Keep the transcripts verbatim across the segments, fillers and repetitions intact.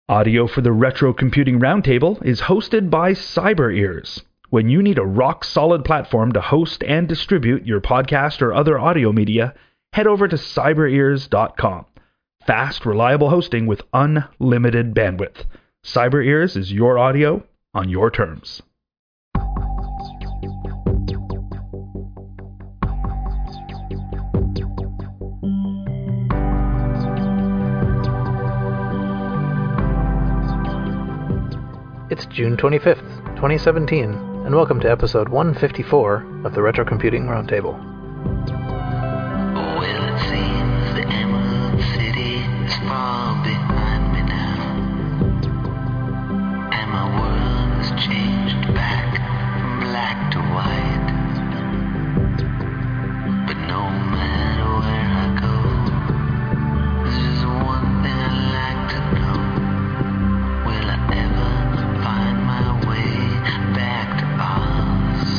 Audio for the Retro Computing Roundtable is hosted by CyberEars. When you need a rock-solid platform to host and distribute your podcast or other audio media, head over to cyber ears dot com. Fast, reliable hosting with unlimited bandwidth. CyberEars is your audio on your terms. It's June twenty-fifth, twenty seventeen, and welcome to episode one fifty-four of the Retro Computing Roundtable. Well, it seems the Emerald City is far behind me now, and my world has changed back from black to white. But no matter where I go, there's just one thing I'd like to know. Will I ever find my way back to Oz?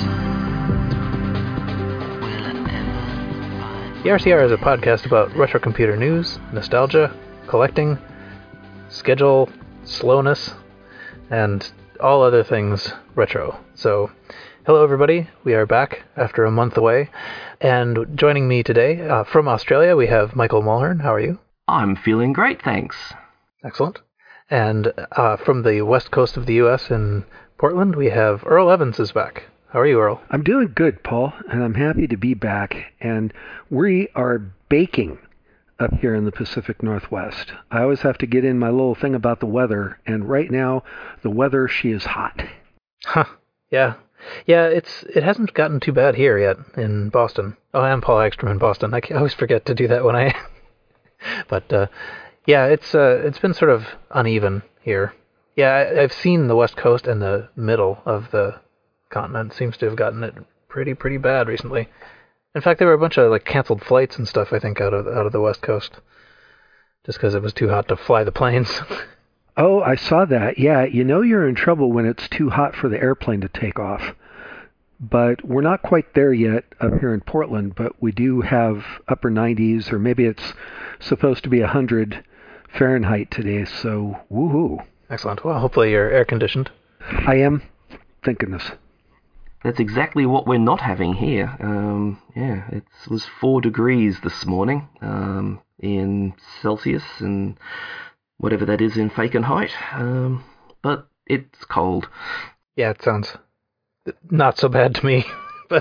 Will I ever find... The R C R is a podcast about retro computer news, nostalgia, collecting, schedule, slowness, and all other things retro. So, hello everybody, we are back after a month away, and joining me today uh, from Australia we have Michael Mulhern. How are you? I'm feeling great, thanks. Excellent. And uh, from the west coast of the U S in Portland, we have Earl Evans is back. How are you, Earl? I'm doing good, Paul, and I'm happy to be back. And we are baking up here in the Pacific Northwest. I always have to get in my little thing about the weather, and right now, the weather, she is hot. Huh. Yeah. Yeah, it's it hasn't gotten too bad here yet in Boston. Oh, I'm Paul Ekstrom in Boston. I always forget to do that when I... but, uh... Yeah, it's uh, it's been sort of uneven here. Yeah, I, I've seen the west coast and the middle of the continent seems to have gotten it pretty pretty bad recently. In fact, there were a bunch of like canceled flights and stuff, I think, out of out of the west coast, just because it was too hot to fly the planes. Oh, I saw that. Yeah, you know you're in trouble when it's too hot for the airplane to take off. But we're not quite there yet up here in Portland, but we do have upper nineties, or maybe it's supposed to be one hundred Fahrenheit today, so woohoo. Excellent. Well, hopefully you're air conditioned. I am thinking this. That's exactly what we're not having here. Um, yeah, it was four degrees this morning um, in Celsius and whatever that is in Fahrenheit, um, but it's cold. Yeah, it sounds not so bad to me, but...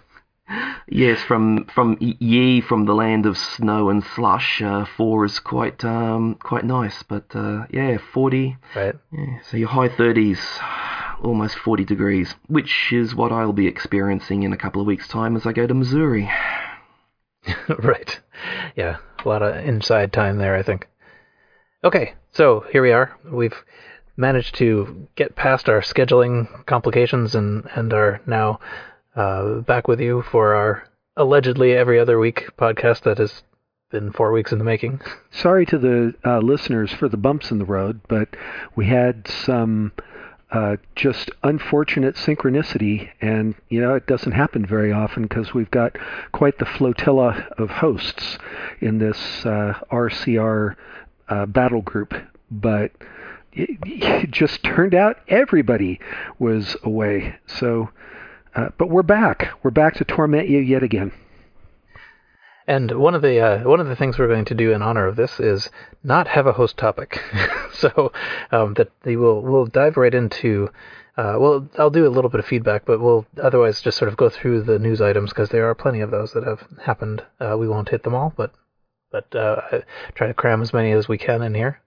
Yes, from from ye from the land of snow and slush, uh, four is quite um quite nice. But uh, yeah, forty. Right. Yeah, so your high thirties, almost forty degrees, which is what I'll be experiencing in a couple of weeks' time as I go to Missouri. Right. Yeah, a lot of inside time there, I think. Okay, so here we are. We've managed to get past our scheduling complications and and are now. Uh, back with you for our allegedly every other week podcast that has been four weeks in the making. Sorry to the uh, listeners for the bumps in the road, but we had some uh, just unfortunate synchronicity, and, you know, it doesn't happen very often because we've got quite the flotilla of hosts in this uh, R C R uh, battle group, but it, it just turned out everybody was away, so... Uh, but we're back. We're back to torment you yet again. And one of the uh, one of the things we're going to do in honor of this is not have a host topic. so um, that we will we'll dive right into. Uh, well, I'll do a little bit of feedback, but we'll otherwise just sort of go through the news items because there are plenty of those that have happened. Uh, we won't hit them all, but but uh, try to cram as many as we can in here.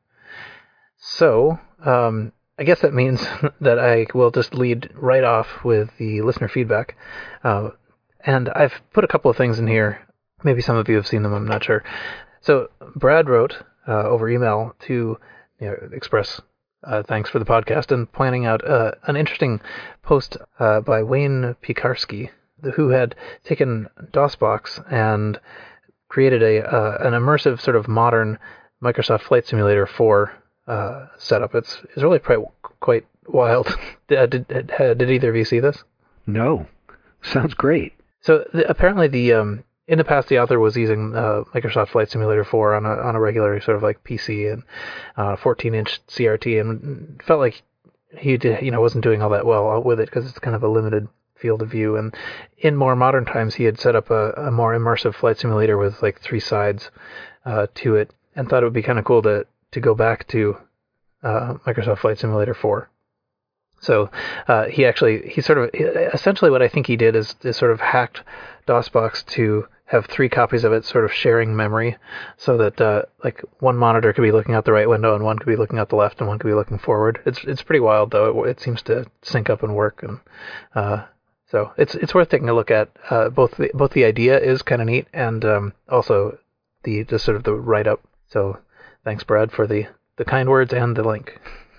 So. Um, I guess that means that I will just lead right off with the listener feedback. Uh, and I've put a couple of things in here. Maybe some of you have seen them, I'm not sure. So Brad wrote uh, over email to you know, express uh, thanks for the podcast and pointing out uh, an interesting post uh, by Wayne Piekarski, who had taken DOSBox and created a uh, an immersive sort of modern Microsoft Flight Simulator four uh, setup. It's it's really quite quite wild. did, did did either of you see this? No. Sounds great. So the, apparently the um in the past, the author was using uh, Microsoft Flight Simulator four on a on a regular sort of like P C and uh, fourteen inch C R T, and felt like he did, you know wasn't doing all that well with it because it's kind of a limited field of view. And in more modern times, he had set up a, a more immersive flight simulator with like three sides uh, to it, and thought it would be kind of cool to to go back to uh, Microsoft Flight Simulator four. So uh, he actually, he sort of, essentially what I think he did is, is sort of hacked DOSBox to have three copies of it sort of sharing memory, so that uh, like one monitor could be looking out the right window and one could be looking out the left and one could be looking forward. It's it's pretty wild though. It, it seems to sync up and work, and uh, so it's it's worth taking a look at. Uh, both the, both the idea is kind of neat, and um, also the just sort of the write up. So thanks, Brad, for the, the kind words and the link.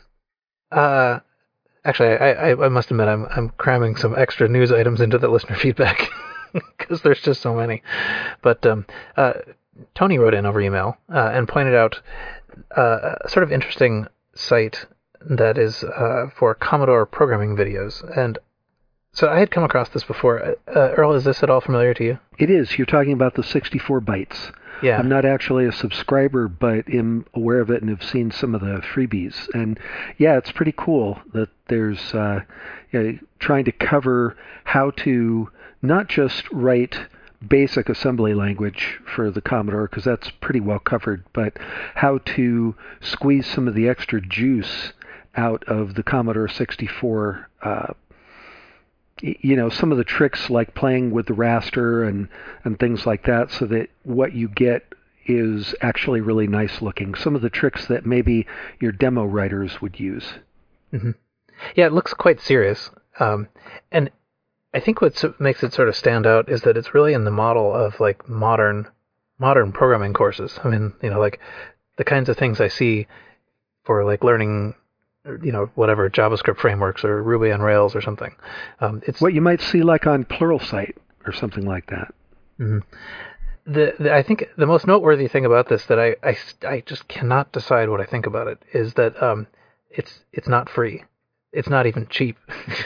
Uh. Actually, I, I, I must admit I'm I'm cramming some extra news items into the listener feedback because there's just so many. But um, uh, Tony wrote in over email uh, and pointed out uh, a sort of interesting site that is uh, for Commodore programming videos. And so I had come across this before. Uh, Earl, is this at all familiar to you? It is. You're talking about the sixty-four bytes. Yeah. I'm not actually a subscriber, but am aware of it and have seen some of the freebies. And yeah, it's pretty cool that there's uh, you know, trying to cover how to not just write basic assembly language for the Commodore, because that's pretty well covered, but how to squeeze some of the extra juice out of the Commodore sixty-four uh you know, some of the tricks like playing with the raster and, and things like that, so that what you get is actually really nice looking. Some of the tricks that maybe your demo writers would use. Mm-hmm. Yeah, it looks quite serious. Um, and I think what makes it sort of stand out is that it's really in the model of like modern modern programming courses. I mean, you know, like the kinds of things I see for like learning, you know, whatever JavaScript frameworks or Ruby on Rails or something. Um, it's what you might see like on Pluralsight or something like that. Mm-hmm. The, the I think the most noteworthy thing about this that I, I, I just cannot decide what I think about it is that um, it's it's not free. It's not even cheap.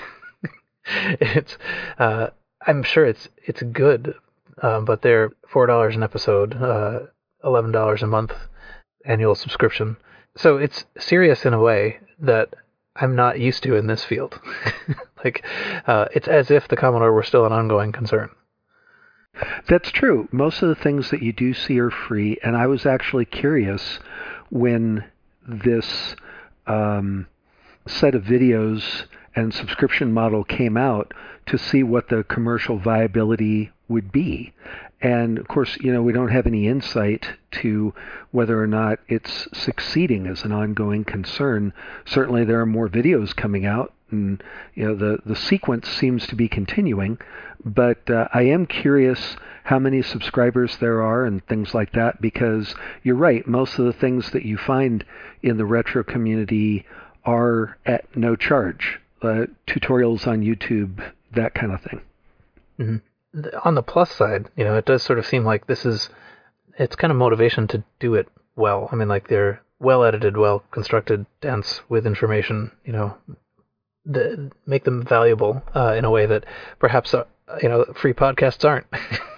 it's uh, I'm sure it's it's good, um, but they're four dollars an episode, uh, eleven dollars a month annual subscription. So it's serious in a way that I'm not used to in this field. like, uh, it's as if the Commodore were still an ongoing concern. That's true. Most of the things that you do see are free, and I was actually curious when this um, set of videos and subscription model came out to see what the commercial viability would be. And of course, you know, we don't have any insight to whether or not it's succeeding as an ongoing concern. Certainly there are more videos coming out, and you know, the, the sequence seems to be continuing. But uh, I am curious how many subscribers there are and things like that, because you're right, most of the things that you find in the retro community are at no charge. Uh, tutorials on YouTube, that kind of thing. Mm-hmm. On the plus side, you know, it does sort of seem like this is, it's kind of motivation to do it well. I mean, like they're well edited, well constructed, dense with information, you know, the, make them valuable uh, in a way that perhaps, uh, you know, free podcasts aren't.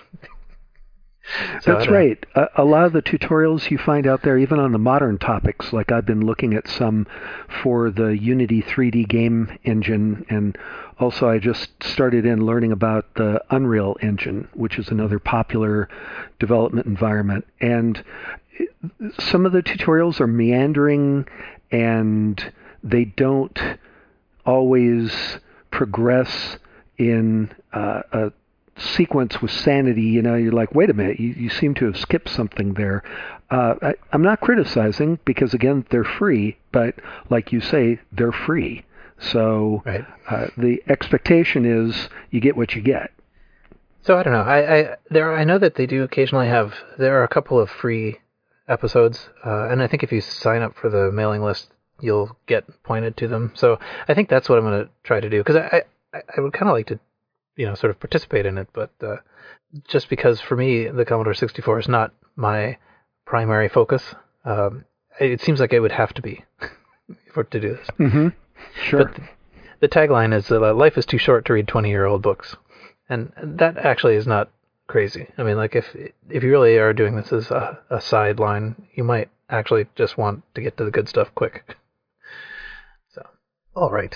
So That's right. A, a lot of the tutorials you find out there, even on the modern topics, like I've been looking at some for the Unity three D game engine, and also I just started in learning about the Unreal Engine, which is another popular development environment. And some of the tutorials are meandering, and they don't always progress in uh, a sequence with sanity. You know, you're like, wait a minute, you, you seem to have skipped something there. Uh, I, I'm not criticizing, because again, they're free, but like you say, they're free. So right. uh, the expectation is you get what you get. So I don't know. I, I there I know that they do occasionally have, there are a couple of free episodes, uh, and I think if you sign up for the mailing list, you'll get pointed to them. So I think that's what I'm going to try to do, because I, I, I would kind of like to, you know, sort of participate in it, but uh, just because for me the Commodore sixty-four is not my primary focus, um, it seems like it would have to be for to do this. Mm-hmm. Sure. But the, the tagline is uh, "Life is too short to read twenty-year-old books," and that actually is not crazy. I mean, like if if you really are doing this as a, a sideline, you might actually just want to get to the good stuff quick. So, all right.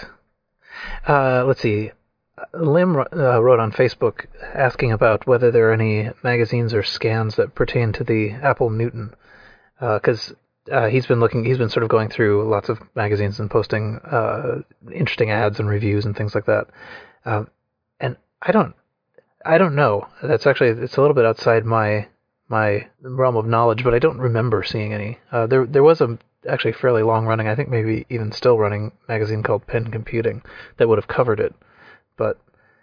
Uh, let's see. Lim uh, wrote on Facebook asking about whether there are any magazines or scans that pertain to the Apple Newton, because uh, uh, he's been looking, he's been sort of going through lots of magazines and posting uh, interesting ads and reviews and things like that. Um, and I don't, I don't know. That's actually it's a little bit outside my my realm of knowledge, but I don't remember seeing any. Uh, there there was a actually fairly long running, I think maybe even still running magazine called Pen Computing that would have covered it. But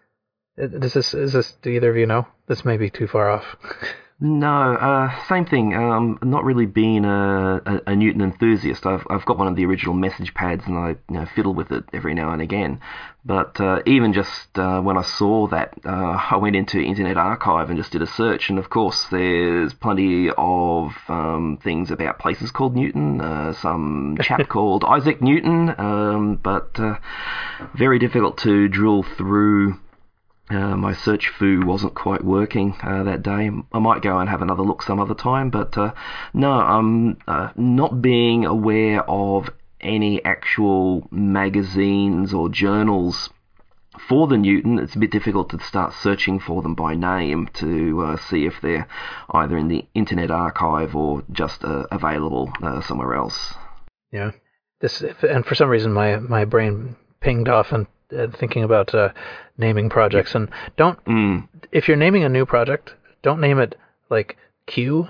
is this, is this, do either of you know? This may be too far off. No, uh, same thing. Um, not really being a, a, a Newton enthusiast. I've I've got one of the original message pads, and I you know, fiddle with it every now and again. But uh, even just uh, when I saw that, uh, I went into Internet Archive and just did a search, and of course there's plenty of um, things about places called Newton, uh, some chap called Isaac Newton, um, but uh, very difficult to drill through. Uh, my search foo wasn't quite working uh, that day. I might go and have another look some other time, but uh, no, I'm uh, not being aware of any actual magazines or journals for the Newton. It's a bit difficult to start searching for them by name to uh, see if they're either in the Internet Archive or just uh, available uh, somewhere else. Yeah, this and for some reason my my brain pinged off and. Uh, thinking about uh, naming projects, and don't mm. if you're naming a new project, don't name it like Q,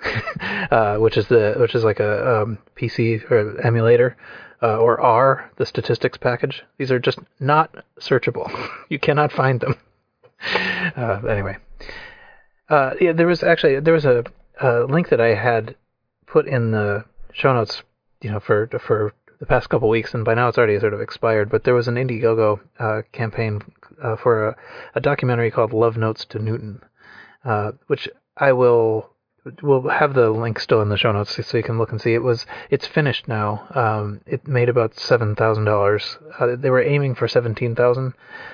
uh, which is the which is like a um, P C or emulator, uh, or R, the statistics package. These are just not searchable. You cannot find them. Uh, anyway, uh, yeah, there was actually there was a, a link that I had put in the show notes, you know, for for. the past couple weeks, and by now it's already sort of expired, but there was an Indiegogo uh, campaign uh, for a, a documentary called Love Notes to Newton, uh, which I will will have the link still in the show notes so you can look and see. It was it's finished now. Um, it made about seven thousand dollars. Uh, they were aiming for seventeen thousand,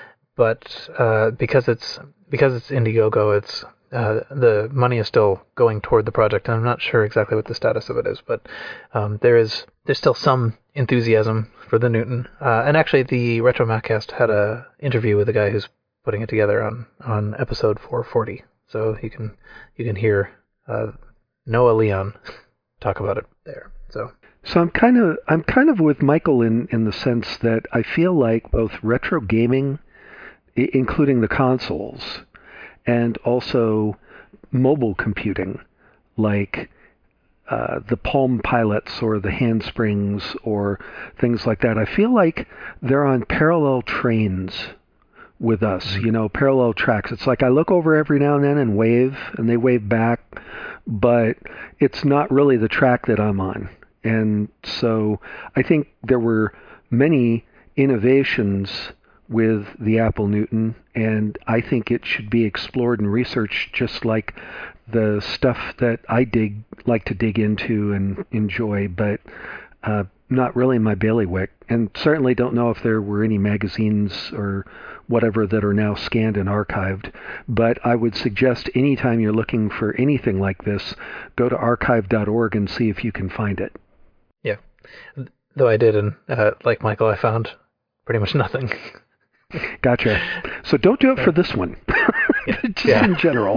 but uh, because it's because it's Indiegogo, it's Uh, the money is still going toward the project, and I'm not sure exactly what the status of it is, but um, there is there's still some enthusiasm for the Newton. Uh, and actually, the Retro Maccast had a interview with the guy who's putting it together on, on episode four forty, so you can you can hear uh, Noah Leon talk about it there. So. So I'm kind of I'm kind of with Michael in, in the sense that I feel like both retro gaming, I- including the consoles, and also mobile computing, like uh, the Palm Pilots or the Handsprings or things like that. I feel like they're on parallel trains with us, mm-hmm. you know, parallel tracks. It's like I look over every now and then and wave, and they wave back, but it's not really the track that I'm on. And so I think there were many innovations with the Apple Newton, and I think it should be explored and researched just like the stuff that I dig like to dig into and enjoy, but uh, not really my bailiwick. And certainly don't know if there were any magazines or whatever that are now scanned and archived. But I would suggest anytime you're looking for anything like this, go to archive dot org and see if you can find it. Yeah, though I did, and uh, like Michael, I found pretty much nothing. Gotcha. So don't do it for this one. Just yeah. in general.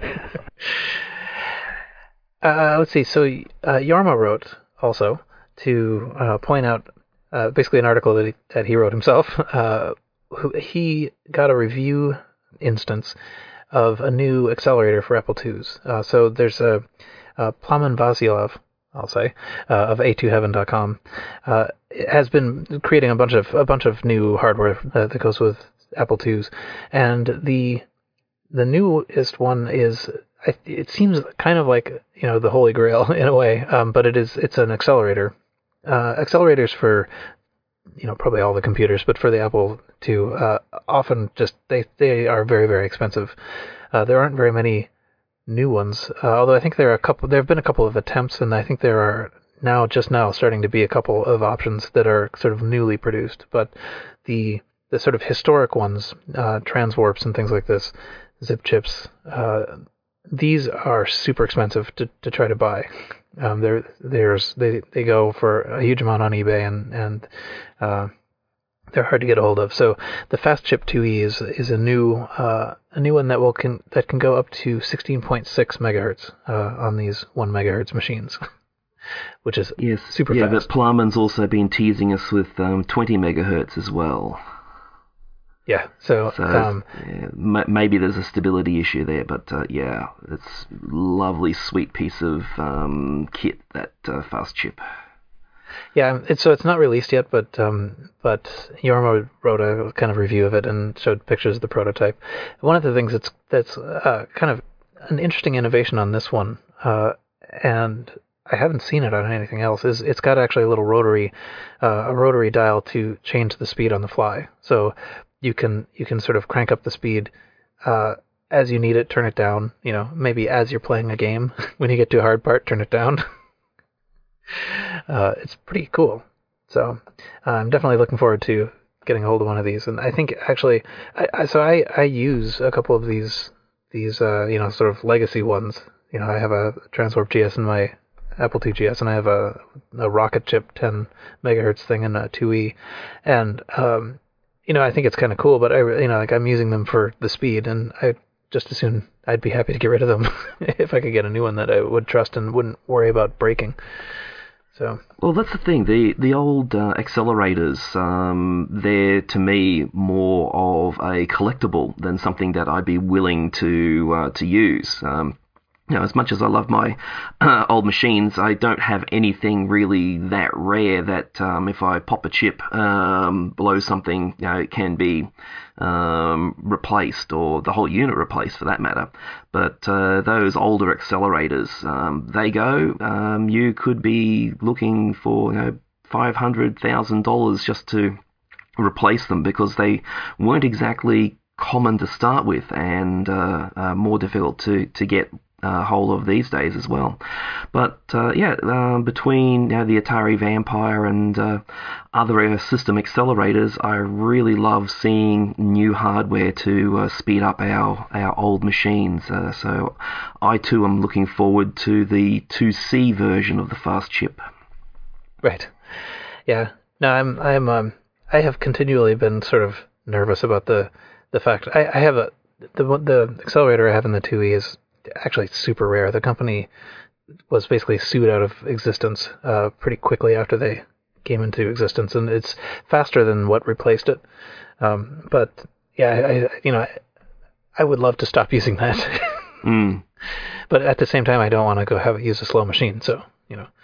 uh, let's see. So uh, Yarma wrote also to uh, point out uh, basically an article that he, that he wrote himself. Uh, who, he got a review instance of a new accelerator for Apple twos. Uh, so there's a, a Plamen Vasilov, I'll say, uh, of A two heaven dot com, uh, has been creating a bunch of a bunch of new hardware uh, that goes with Apple twos, and the the newest one is it seems kind of like you know the Holy Grail in a way, um, but it is it's an accelerator. Uh, accelerators for you know probably all the computers, but for the Apple two, uh, often just they they are very very expensive. Uh, there aren't very many new ones, uh, although I think there are a couple. There have been a couple of attempts, and I think there are now, just now, starting to be a couple of options that are sort of newly produced. But the the sort of historic ones, uh, transwarps and things like this, zip chips. Uh, these are super expensive to, to try to buy. Um, there, there's they they go for a huge amount on eBay, and and uh, they're hard to get a hold of. So the Fast Chip two E is is a new uh, a new one that will can that can go up to sixteen point six megahertz uh, on these one megahertz machines, which is yes, super yeah, fast. but Plumman's also been teasing us with um, twenty megahertz as well. Yeah, so, So um, yeah, m- maybe there's a stability issue there, but uh, yeah, it's lovely, sweet piece of um, kit, that uh, Fast Chip. yeah, it's, so it's not released yet, but um, but Jorma wrote a kind of review of it and showed pictures of the prototype. One of the things that's that's uh, kind of an interesting innovation on this one, uh, and I haven't seen it on anything else, is it's got actually a little rotary, uh, a rotary dial to change the speed on the fly. So you can you can sort of crank up the speed uh, as you need it, turn it down. You know, maybe as you're playing a game, when you get to a hard part, turn it down. uh, it's pretty cool. So uh, I'm definitely looking forward to getting a hold of one of these. And I think actually, I, I so I, I use a couple of these these uh, you know sort of legacy ones. You know, I have a Transwarp G S in my Apple two G S, and I have a a Rocket Chip ten megahertz thing in a two E, and um, you know, I think it's kind of cool, but I, you know, like I'm using them for the speed, and I just as soon I'd be happy to get rid of them if I could get a new one that I would trust and wouldn't worry about breaking. So. Well, that's the thing. The the old uh, accelerators, um, they're to me more of a collectible than something that I'd be willing to uh, to use. Um, You know, as much as I love my uh, old machines, I don't have anything really that rare that um, if I pop a chip um, below something, you know, it can be um, replaced, or the whole unit replaced for that matter. But uh, those older accelerators, um, they go. Um, you could be looking for, you know, five hundred thousand dollars just to replace them, because they weren't exactly common to start with, and uh, uh, more difficult to, to get Uh, hold of these days as well. But uh, yeah, uh, between you know, the Atari Vampire and uh, other system accelerators, I really love seeing new hardware to uh, speed up our, our old machines. Uh, so I too am looking forward to the two C version of the Fast Chip. Right. Yeah. No, I'm I'm um I have continually been sort of nervous about the the fact I, I have a the the accelerator I have in the two E is actually super rare. The company was basically sued out of existence uh, pretty quickly after they came into existence, and it's faster than what replaced it. Um, but yeah, I, I, you know, I, I would love to stop using that. mm. But at the same time, I don't want to go have use a slow machine. So you know,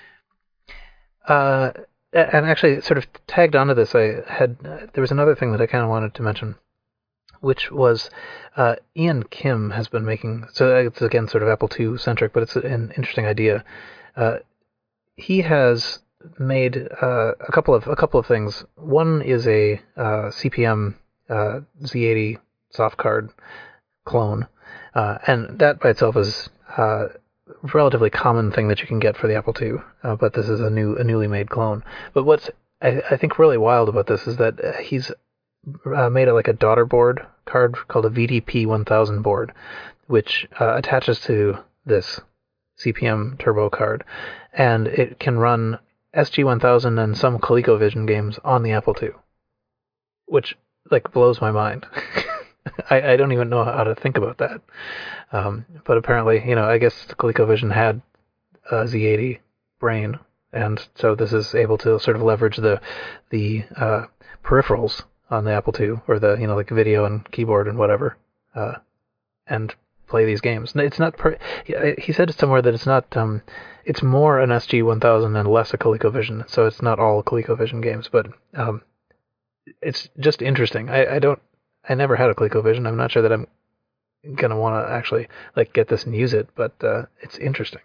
uh, and actually, sort of tagged onto this, I had uh, there was another thing that I kind of wanted to mention, which was uh, Ian Kim has been making, so it's again sort of Apple two centric, but it's an interesting idea. Uh, he has made uh, a couple of a couple of things. One is a uh, C P M uh, Z eighty soft card clone, uh, and that by itself is uh, a relatively common thing that you can get for the Apple two, uh, but this is a new a newly made clone. But what's I, I think really wild about this is that he's Uh, made a, like a daughter board card called a V D P one thousand board, which uh, attaches to this C P M turbo card, and it can run S G one thousand and some ColecoVision games on the Apple two, which like blows my mind. I, I don't even know how to think about that. Um, but apparently, you know, I guess ColecoVision had a Z eighty brain, and so this is able to sort of leverage the the uh, peripherals on the Apple two, or the, you know, like video and keyboard and whatever, uh, and play these games. It's not, per- he said somewhere that it's not, um, it's more an S G one thousand and less a ColecoVision, so it's not all ColecoVision games, but um, it's just interesting. I, I don't, I never had a ColecoVision. I'm not sure that I'm going to want to actually, like, get this and use it, but uh, it's interesting.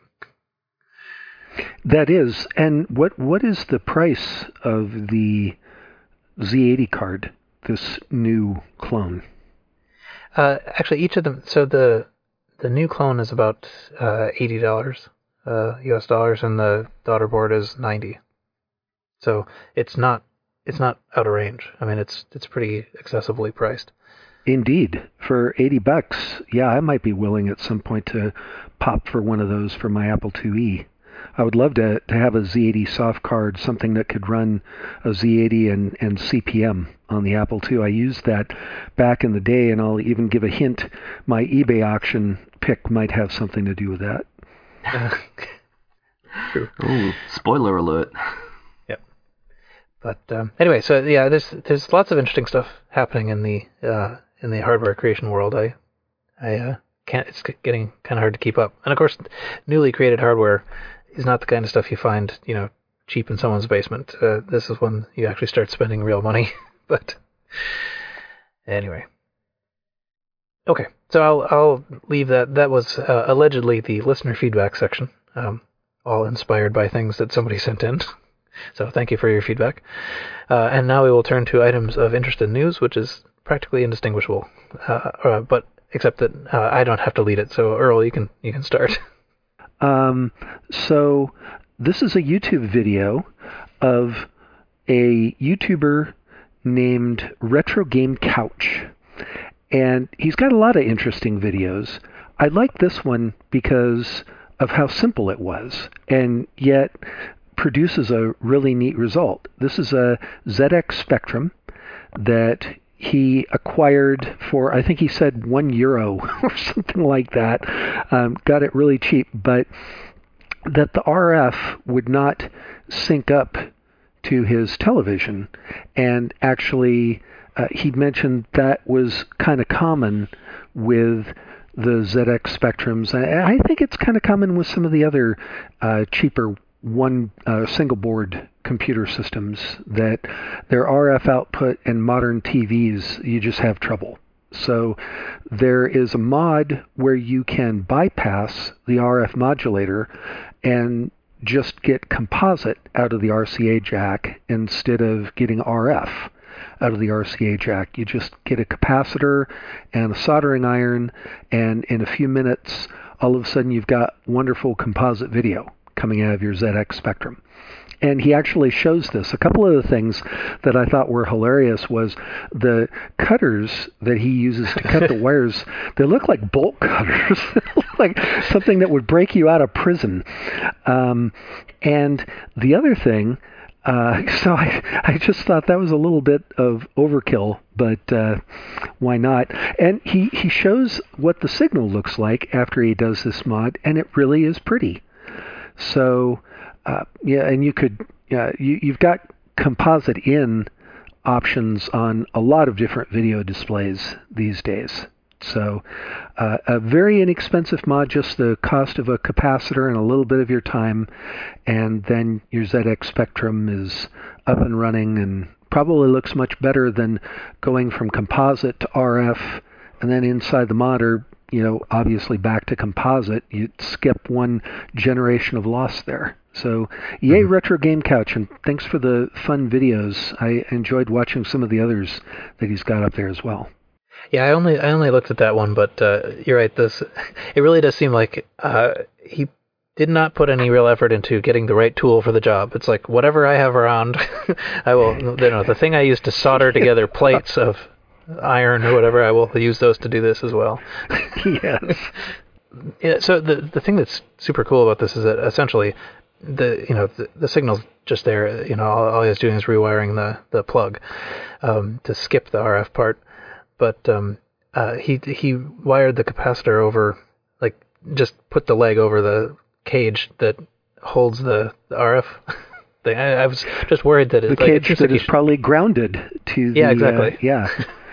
That is. And what what is the price of the Z eighty card, this new clone? Uh, actually, each of them. So the the new clone is about uh, eighty dollars uh, U S dollars, and the daughter board is ninety. So it's not it's not out of range. I mean, it's it's pretty accessibly priced. Indeed. For eighty bucks, yeah, I might be willing at some point to pop for one of those for my Apple two E. I would love to, to have a Z eighty soft card, something that could run a Z eighty and, and C P M on the Apple two. I used that back in the day, and I'll even give a hint. My eBay auction pick might have something to do with that. True. Ooh, spoiler alert. Yep. But um, anyway, so yeah, there's there's lots of interesting stuff happening in the uh, in the hardware creation world. I I uh, can't. It's getting kind of hard to keep up. And of course, newly created hardware is not the kind of stuff you find, you know, cheap in someone's basement. Uh, this is when you actually start spending real money. But anyway. Okay, so I'll I'll leave that. That was uh, allegedly the listener feedback section, um, all inspired by things that somebody sent in. So thank you for your feedback. Uh, and now we will turn to items of interest and news, which is practically indistinguishable, uh, uh, but except that uh, I don't have to lead it. So Earl, you can you can start. Um, so this is a YouTube video of a YouTuber named Retro Game Couch. And he's got a lot of interesting videos. I like this one because of how simple it was, and yet produces a really neat result. This is a Z X Spectrum that he acquired for, I think he said one euro or something like that. Um, got it really cheap, but that the R F would not sync up to his television. And actually, uh, he mentioned that was kind of common with the Z X Spectrums. I, I think it's kind of common with some of the other uh, cheaper one uh, single board computer systems, that their R F output and modern T Vs, you just have trouble. So there is a mod where you can bypass the R F modulator and just get composite out of the R C A jack instead of getting R F out of the R C A jack. You just get a capacitor and a soldering iron, and in a few minutes, all of a sudden you've got wonderful composite video coming out of your Z X Spectrum. And he actually shows this. A couple of the things that I thought were hilarious was the cutters that he uses to cut the wires. They look like bolt cutters, like something that would break you out of prison. Um, and the other thing, uh, so I, I just thought that was a little bit of overkill, but uh, why not? And he, he shows what the signal looks like after he does this mod, and it really is pretty. So, uh, yeah, and you could, yeah, you, you've got composite in options on a lot of different video displays these days. So, uh, a very inexpensive mod, just the cost of a capacitor and a little bit of your time, and then your Z X Spectrum is up and running, and probably looks much better than going from composite to R F, and then inside the mod, or you know, obviously back to composite. You skip one generation of loss there. So, yay, mm-hmm. Retro Game Couch, and thanks for the fun videos. I enjoyed watching some of the others that he's got up there as well. Yeah, I only I only looked at that one, but uh, you're right. This it really does seem like uh, he did not put any real effort into getting the right tool for the job. It's like whatever I have around, I will. You know, the thing I used to solder together plates of iron or whatever, I will use those to do this as well. Yes. Yeah, so the the thing that's super cool about this is that essentially the you know the, the signal's just there. You know, all, all he's doing is rewiring the the plug um, to skip the R F part. But um, uh, he he wired the capacitor over, like just put the leg over the cage that holds the, the R F thing. I, I was just worried that it's the like, cage it that like is probably grounded to the yeah exactly uh, yeah.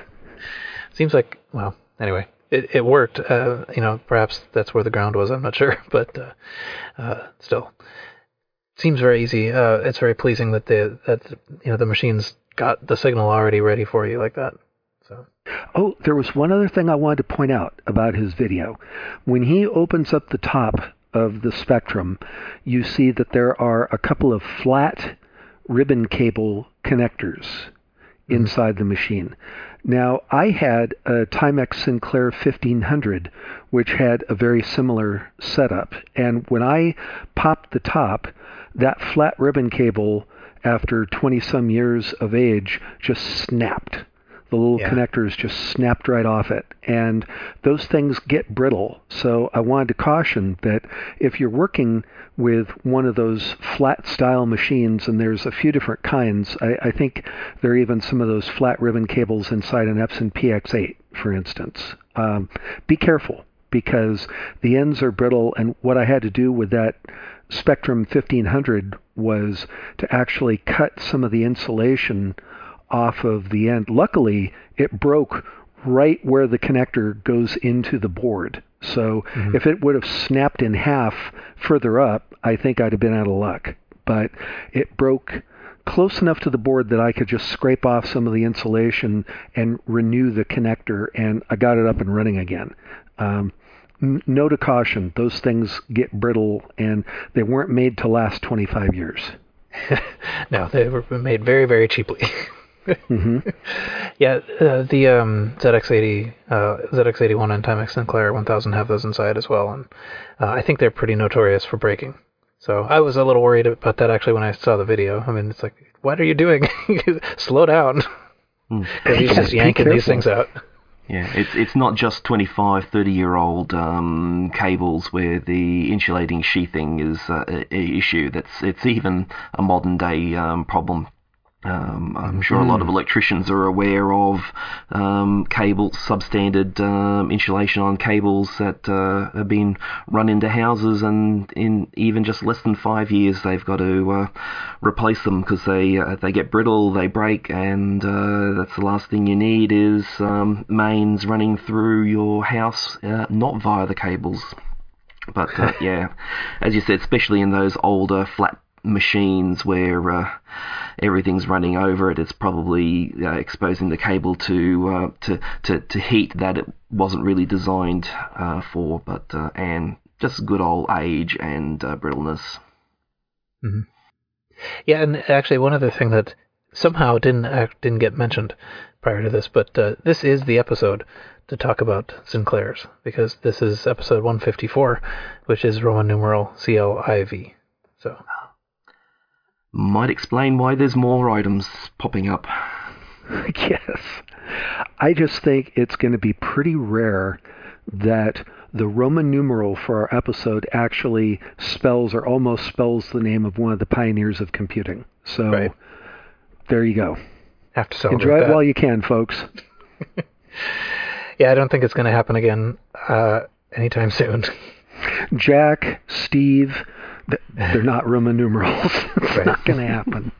Seems like, well, anyway, it, it worked. Uh, you know, perhaps that's where the ground was. I'm not sure, but uh, uh, still, seems very easy. Uh, it's very pleasing that the that you know the machine's got the signal already ready for you like that. So. Oh, there was one other thing I wanted to point out about his video. When he opens up the top of the Spectrum, you see that there are a couple of flat ribbon cable connectors mm-hmm. inside the machine. Now, I had a Timex Sinclair fifteen hundred, which had a very similar setup. And when I popped the top, that flat ribbon cable, after twenty-some years of age, just snapped. The little Yeah. connectors just snapped right off it. And those things get brittle. So I wanted to caution that if you're working with one of those flat style machines, and there's a few different kinds, I, I think there are even some of those flat ribbon cables inside an Epson P X eight, for instance. Um, be careful, because the ends are brittle, and what I had to do with that Spectrum fifteen hundred was to actually cut some of the insulation off of the end. Luckily, it broke right where the connector goes into the board. So mm-hmm. if it would have snapped in half further up, I think I'd have been out of luck. But it broke close enough to the board that I could just scrape off some of the insulation and renew the connector, and I got it up and running again. Um, n- note of caution, those things get brittle, and they weren't made to last twenty-five years. No, they were made very, very cheaply. mm-hmm. Yeah, uh, the um, Z X eighty, uh, Z X eighty-one and Timex Sinclair one thousand have those inside as well, and uh, I think they're pretty notorious for breaking. So I was a little worried about that actually when I saw the video. I mean, it's like, what are you doing? Slow down. Because mm. he's just yanking these things out. Yeah, it's it's not just twenty-five, thirty-year-old um, cables where the insulating sheathing is uh, an issue. That's it's even a modern-day um, problem. Um, I'm sure a lot of electricians are aware of um, cables, substandard um, insulation on cables that uh, have been run into houses, and in even just less than five years they've got to uh, replace them because they uh, they get brittle, they break, and uh, that's the last thing you need is um, mains running through your house, uh, not via the cables. But uh, yeah, as you said, especially in those older flat machines where uh, everything's running over it, it's probably uh, exposing the cable to, uh, to to to heat that it wasn't really designed uh, for, but uh, and just good old age and uh, brittleness. Mm-hmm. Yeah, and actually one other thing that somehow didn't act, didn't get mentioned prior to this, but uh, this is the episode to talk about Sinclairs, because this is episode one fifty-four, which is Roman numeral C L I V. So. Might explain why there's more items popping up. Yes. I just think it's going to be pretty rare that the Roman numeral for our episode actually spells or almost spells the name of one of the pioneers of computing. So right. There you go. Have to celebrate Enjoy that. it while you can, folks. Yeah, I don't think it's going to happen again uh, anytime soon. Jack, Steve... They're not Roman numerals. It's right. Not going to happen.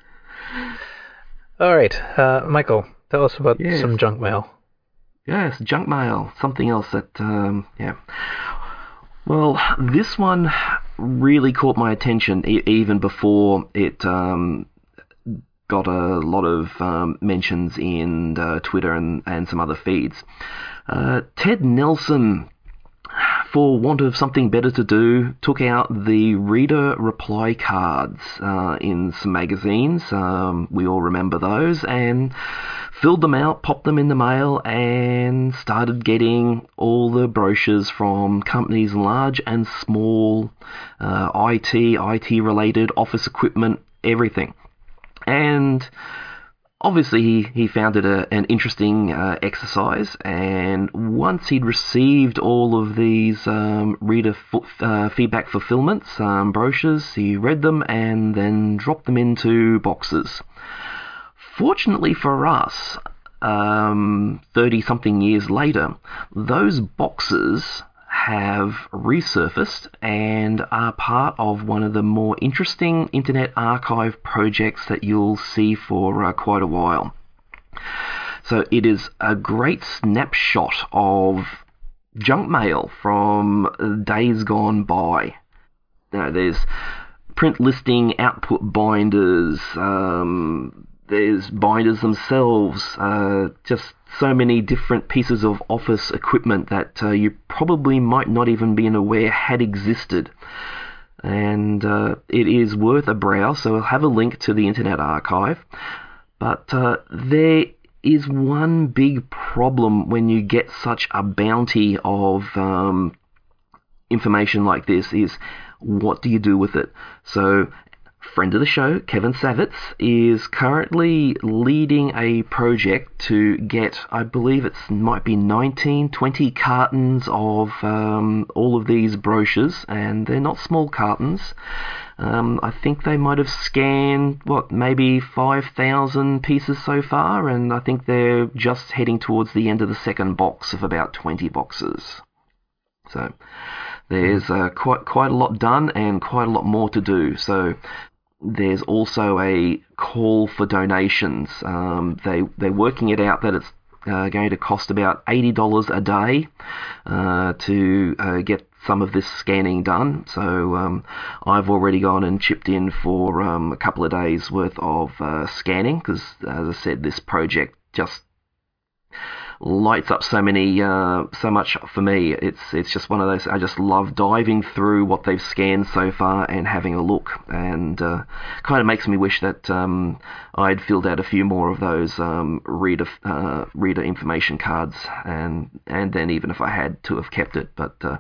All right. Uh, Michael, tell us about yes. some junk mail. Yes, junk mail. Something else that, um, yeah. Well, this one really caught my attention e- even before it um, got a lot of um, mentions in uh, Twitter and, and some other feeds. Uh, Ted Nelson, for want of something better to do, took out the reader reply cards uh, in some magazines. Um, we all remember those, and filled them out, popped them in the mail, and started getting all the brochures from companies large and small, uh, I T, I T-related, office equipment, everything. And obviously, he, he found it a, an interesting uh, exercise, and once he'd received all of these um, reader f- uh, feedback fulfillments, um, brochures, he read them and then dropped them into boxes. Fortunately for us, um, thirty-something years later, those boxes have resurfaced and are part of one of the more interesting Internet Archive projects that you'll see for uh, quite a while. So it is a great snapshot of junk mail from days gone by. Now, there's print listing output binders, um, there's binders themselves, uh, just so many different pieces of office equipment that uh, you probably might not even be aware had existed. And uh, it is worth a browse, so I'll have a link to the Internet Archive. But uh, there is one big problem when you get such a bounty of um, information like this, is what do you do with it? So friend of the show, Kevin Savitz, is currently leading a project to get, I believe it might be nineteen, twenty cartons of um, all of these brochures, and they're not small cartons. Um, I think they might have scanned, what, maybe five thousand pieces so far, and I think they're just heading towards the end of the second box of about twenty boxes. So there's uh, quite quite a lot done and quite a lot more to do. So there's also a call for donations. Um, they, they're working it out that it's uh, going to cost about eighty dollars a day uh, to uh, get some of this scanning done. So um, I've already gone and chipped in for um, a couple of days worth of uh, scanning because, as I said, this project just lights up so many, uh, so much for me. It's it's just one of those. I just love diving through what they've scanned so far and having a look, and uh, kind of makes me wish that um, I'd filled out a few more of those um, reader uh, reader information cards, and and then even if I had to have kept it, but uh,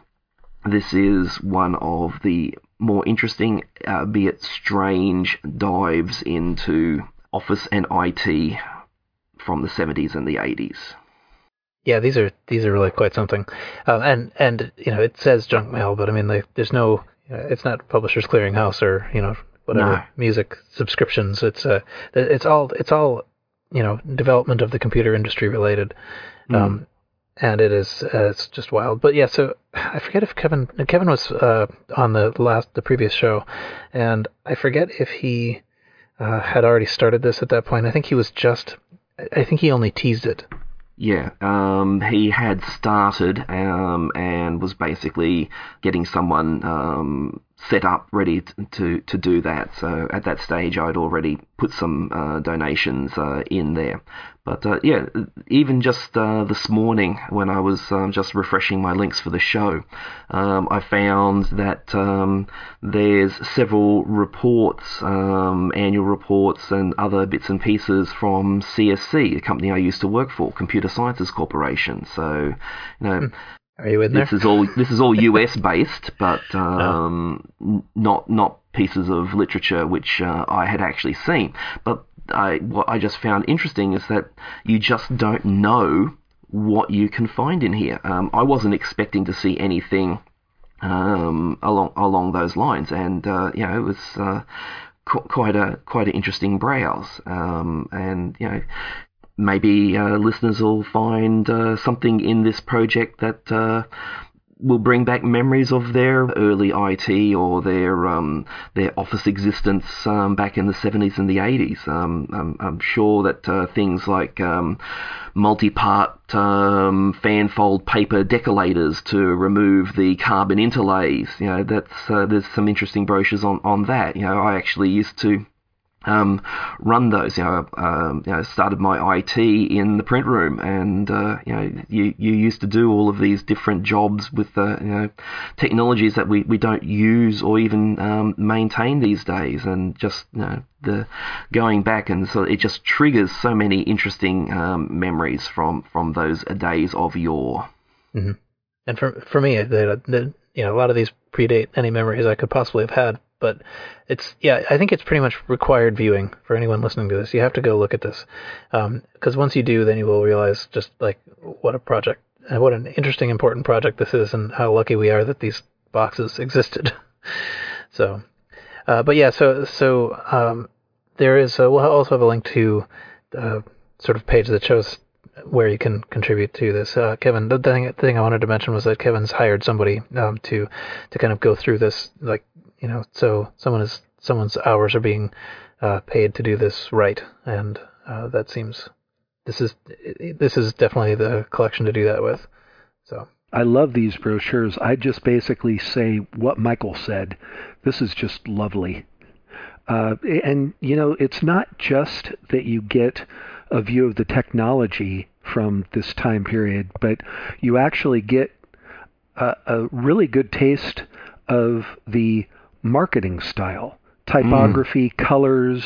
this is one of the more interesting, uh, be it strange, dives into Office and I T from the seventies and the eighties. Yeah, these are these are really quite something, um, and and you know it says junk mail, but I mean they, there's no, uh, it's not Publishers Clearinghouse or you know whatever No. music subscriptions. It's uh it's all it's all you know development of the computer industry related, Mm. um, and it is uh, it's just wild. But yeah, so I forget if Kevin Kevin was uh, on the last the previous show, and I forget if he uh, had already started this at that point. I think he was just. I think he only teased it. Yeah, um, he had started um, and was basically getting someone um, set up, ready to, to, to do that. So at that stage, I'd already put some uh, donations uh, in there. But uh, yeah, even just uh, this morning when I was um, just refreshing my links for the show, um, I found that um, there's several reports, um, annual reports and other bits and pieces from C S C, the company I used to work for, Computer Sciences Corporation. So, you know, Are you in there? this is all this is all U S based, but um, n- not not pieces of literature which uh, I had actually seen. But I, what I just found interesting is that you just don't know what you can find in here. Um, I wasn't expecting to see anything um, along along those lines, and uh, you know it was uh, qu- quite a quite an interesting browse. Um, and you know. Maybe uh, listeners will find uh, something in this project that uh, will bring back memories of their early I T or their um, their office existence um, back in the seventies and the eighties. Um, I'm, I'm sure that uh, things like um, multi-part um, fan-fold paper decolators to remove the carbon interlays, you know, that's uh, there's some interesting brochures on, on that. You know, I actually used to Um, run those, you know, um, you know, started my I T in the print room, and uh, you know, you you used to do all of these different jobs with uh, you know, technologies that we, we don't use or even um, maintain these days, and just you know, the going back, and so it just triggers so many interesting um, memories from from those days of yore. Mm-hmm. And for for me, the, the you know a lot of these predate any memories I could possibly have had. But it's, yeah, I think it's pretty much required viewing for anyone listening to this. You have to go look at this. Because um, once you do, then you will realize just like what a project, and what an interesting, important project this is, and how lucky we are that these boxes existed. so, uh, but yeah, so so um, there is, uh, we'll also have a link to uh, sort of page that shows where you can contribute to this. Uh, Kevin, the thing, the thing I wanted to mention was that Kevin's hired somebody um, to to kind of go through this, like, you know, so someone is someone's hours are being uh, paid to do this right, and uh, that seems this is this is definitely the collection to do that with. So I love these brochures. I just basically say what Michael said. This is just lovely, uh, and you know, it's not just that you get a view of the technology from this time period, but you actually get a, a really good taste of the marketing style, typography, mm. colors,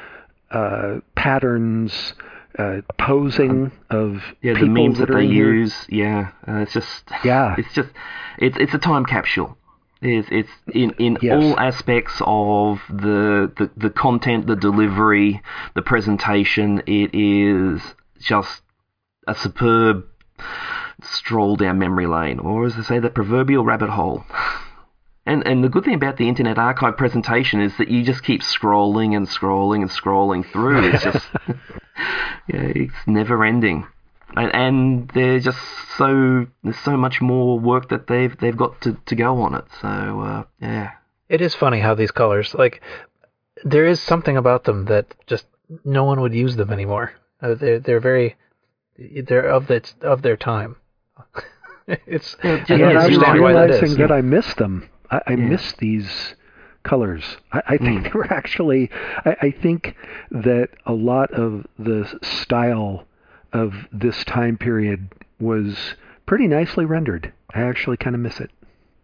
uh, patterns, uh, posing of yeah, people the memes that, that are they in here. use. Yeah, uh, it's just yeah, it's just it's it's a time capsule. It's, it's in, in Yes. all aspects of the, the the content, the delivery, the presentation. It is just a superb stroll down memory lane, or as they say, the proverbial rabbit hole. And and the good thing about the Internet Archive presentation is that you just keep scrolling and scrolling and scrolling through. It's just yeah, it's never ending. And, and they're just so there's so much more work that they've they've got to, to go on it. So uh, yeah, It is funny how these colors, like, there is something about them that just no one would use them anymore. Uh, they're they're very they're of the of their time. It's Yeah, I yeah, don't Yeah, and I was understand why that realizing is. that I missed them. I, I Yeah. miss these colors. I, I think Mm. they were actually. I, I think that a lot of the style of this time period was pretty nicely rendered. I actually kind of miss it.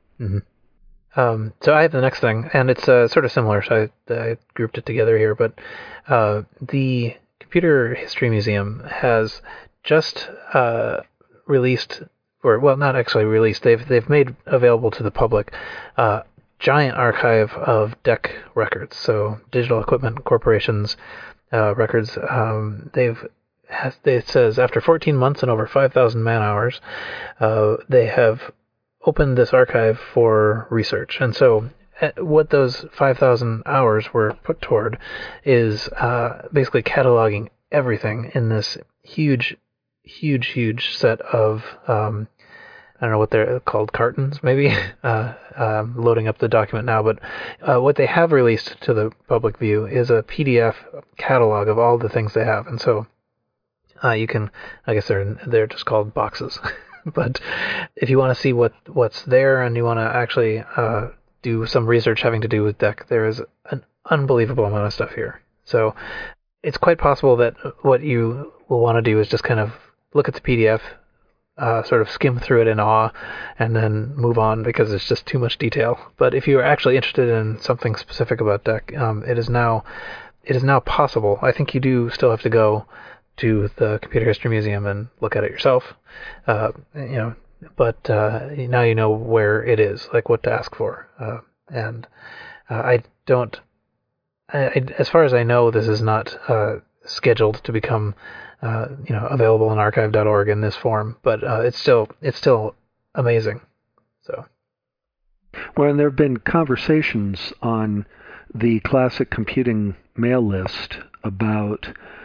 Um, so I have the next thing, and it's uh, sort of similar, so I, I grouped it together here. But uh, the Computer History Museum has just uh, released, or well, not actually released. They've they've made available to the public uh, giant archive of D E C records, so Digital Equipment Corporation's uh, records. Um, they've has, it says after fourteen months and over five thousand man hours, uh, they have opened this archive for research. And so uh, what those five thousand hours were put toward is uh, basically cataloging everything in this huge, huge, huge set of, um, I don't know what they're called, cartons maybe, uh, um, loading up the document now, but uh, what they have released to the public view is a P D F catalog of all the things they have. And so uh, you can, I guess they're they're just called boxes. But if you want to see what, what's there and you want to actually uh, do some research having to do with D E C, there is an unbelievable amount of stuff here. So it's quite possible that what you will want to do is just kind of look at the P D F, uh, sort of skim through it in awe, and then move on because it's just too much detail. But if you are actually interested in something specific about D E C, um, it is now it is now possible. I think you do still have to go to the Computer History Museum and look at it yourself, uh, you know. But uh, now you know where it is, like what to ask for. Uh, and uh, I don't, I, I, as far as I know, this is not uh, scheduled to become, uh, you know, available on archive dot org in this form. But uh, it's still, it's still amazing. So. Well, and there have been conversations on the Classic Computing mail list about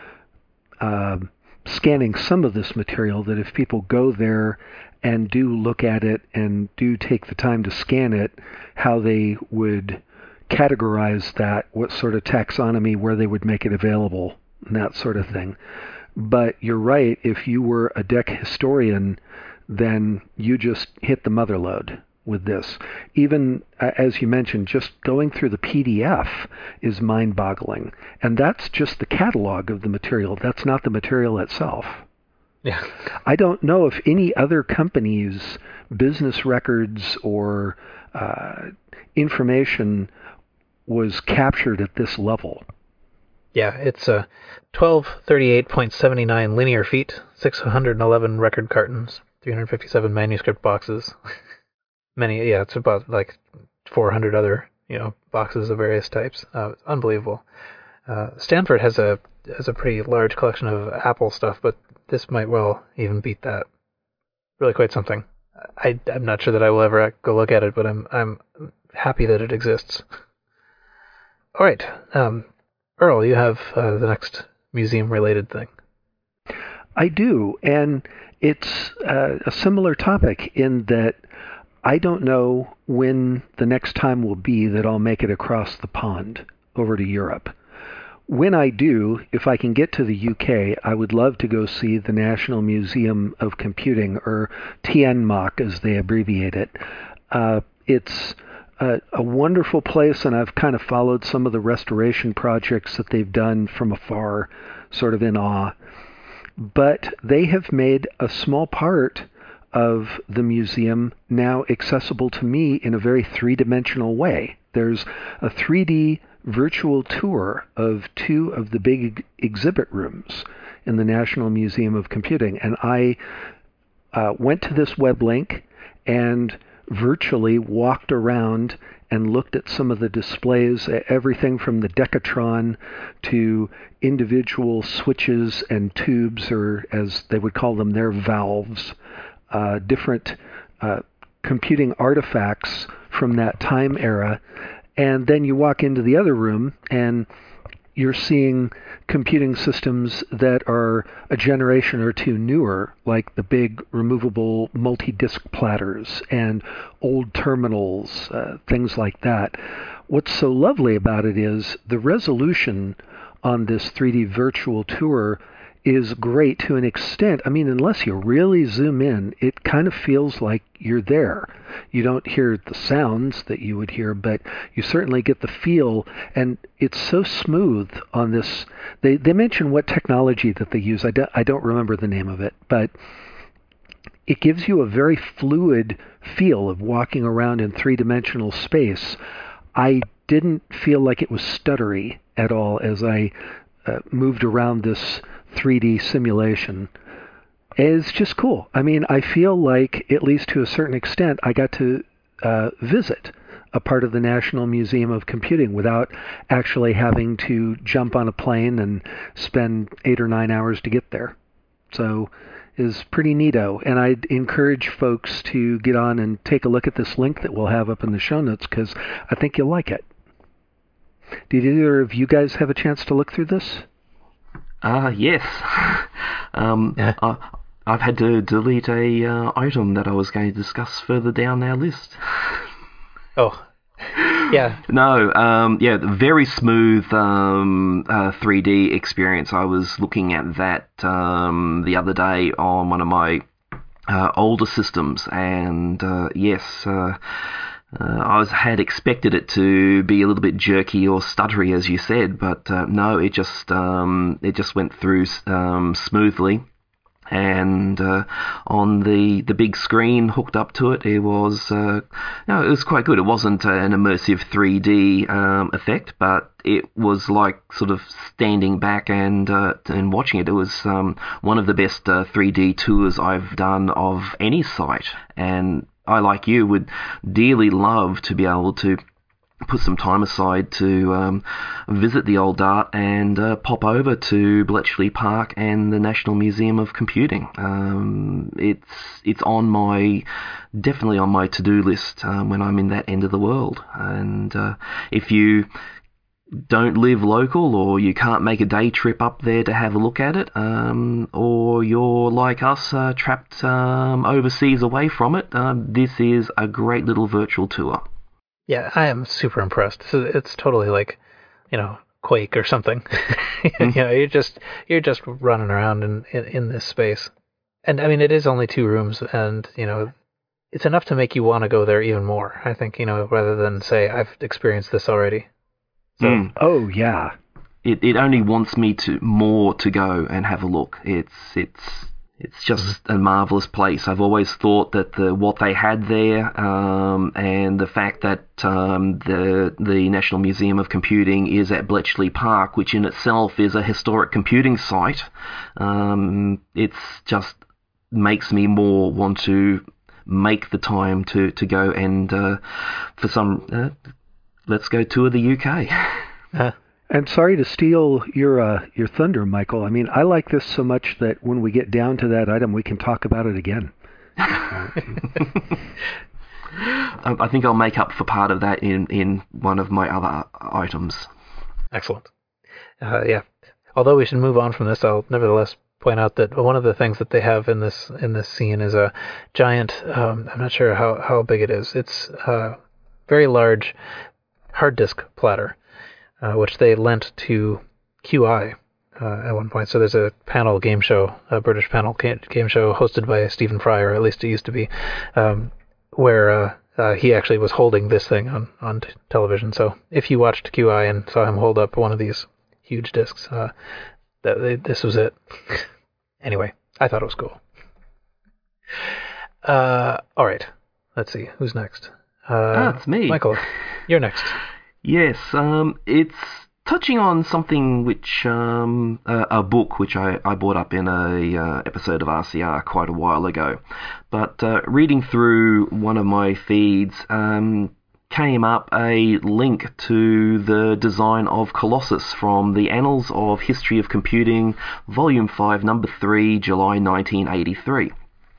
uh, scanning some of this material, that if people go there and do look at it and do take the time to scan it, how they would categorize that, what sort of taxonomy, where they would make it available, and that sort of thing. But you're right, if you were a D E C historian, then you just hit the mother lode with this. Even, uh, as you mentioned, just going through the P D F is mind-boggling. And that's just the catalog of the material. That's not the material itself. Yeah. I don't know if any other company's business records or uh, information was captured at this level. Yeah, it's uh, twelve thirty-eight point seven nine linear feet, six hundred eleven record cartons, three hundred fifty-seven manuscript boxes. Many, yeah, it's about like four hundred other, you know, boxes of various types. Uh, it's unbelievable. Uh, Stanford has a has a pretty large collection of Apple stuff, but this might well even beat that. Really quite something. I, I'm not sure that I will ever go look at it, but I'm I'm happy that it exists. All right, um, Earl, you have uh, the next museum-related thing. I do, and it's uh, a similar topic in that I don't know when the next time will be that I'll make it across the pond over to Europe. When I do, if I can get to the U K, I would love to go see the National Museum of Computing, or T N M O C as they abbreviate it. Uh, it's a, a wonderful place, and I've kind of followed some of the restoration projects that they've done from afar, sort of in awe. But they have made a small part of the museum now accessible to me in a very three-dimensional way. There's a three D virtual tour of two of the big exhibit rooms in the National Museum of Computing, and I uh, went to this web link and virtually walked around and looked at some of the displays, everything from the Decatron to individual switches and tubes, or as they would call them, their valves, uh, different uh, computing artifacts from that time era. And then you walk into the other room and you're seeing computing systems that are a generation or two newer, like the big removable multi-disc platters and old terminals, uh, things like that. What's so lovely about it is the resolution on this three D virtual tour is great to an extent. I mean, unless you really zoom in, it kind of feels like you're there. You don't hear the sounds that you would hear, but you certainly get the feel, and it's so smooth on this. They they mention what technology that they use. I, do, I don't remember the name of it, but it gives you a very fluid feel of walking around in three-dimensional space. I didn't feel like it was stuttery at all as I uh, moved around this three D simulation. It's just cool. I mean, I feel like, at least to a certain extent, I got to uh, visit a part of the National Museum of Computing without actually having to jump on a plane and spend eight or nine hours to get there. So is pretty neato. And I'd encourage folks to get on and take a look at this link that we'll have up in the show notes, because I think you'll like it. Did either of you guys have a chance to look through this? Ah, uh, yes. um, Yeah. I, I've had to delete a uh, item that I was going to discuss further down our list. Oh, yeah. No, um, yeah, very smooth um, uh, three D experience. I was looking at that um, the other day on one of my uh, older systems, and uh, yes, uh, Uh, I was, had expected it to be a little bit jerky or stuttery, as you said, but uh, no, it just um, it just went through um, smoothly. And uh, on the, the big screen hooked up to it, it was uh, no, it was quite good. It wasn't an immersive three D um, effect, but it was like sort of standing back and uh, and watching it. It was um, one of the best uh, three D tours I've done of any site, and I, like you, would dearly love to be able to put some time aside to um, visit the old Dart and uh, pop over to Bletchley Park and the National Museum of Computing. Um, it's it's on my definitely on my to-do list um, when I'm in that end of the world. And uh, if you don't live local, or you can't make a day trip up there to have a look at it, um, or you're like us, uh, trapped um, overseas away from it, uh, this is a great little virtual tour. Yeah, I am super impressed. So it's totally like, you know, Quake or something. Mm-hmm. You know, you're just you're just running around in, in in this space, and I mean, it is only two rooms, and you know, it's enough to make you want to go there even more. I think, you know, rather than say I've experienced this already. So, Mm. Oh, yeah. It it only wants me to more to go and have a look. It's it's it's just a marvelous place. I've always thought that the what they had there, um, and the fact that um, the the National Museum of Computing is at Bletchley Park, which in itself is a historic computing site, um, it's just makes me more want to make the time to to go and uh, for some. Uh, Let's go tour the U K. uh, And sorry to steal your uh, your thunder, Michael. I mean, I like this so much that when we get down to that item, we can talk about it again. I think I'll make up for part of that in, in one of my other items. excellent. Uh, yeah. Although we should move on from this, I'll nevertheless point out that one of the things that they have in this in this scene is a giant. Um, I'm not sure how, how big it is. It's a very large hard disk platter, uh, which they lent to Q I uh, at one point. So there's a panel game show, a British panel game show hosted by Stephen Fry, or at least it used to be, um, where uh, uh, he actually was holding this thing on, on t- television. So if you watched Q I and saw him hold up one of these huge disks, uh, that they, this was it. Anyway, I thought it was cool. Uh, all right, let's see, who's next? Uh, ah, it's me. Michael, you're next. Yes, um, it's touching on something which, um, a, a book which I, I brought up in a uh, episode of R C R quite a while ago. But uh, reading through one of my feeds, um, came up a link to the design of Colossus from the Annals of History of Computing, Volume five, Number three, July nineteen eighty-three.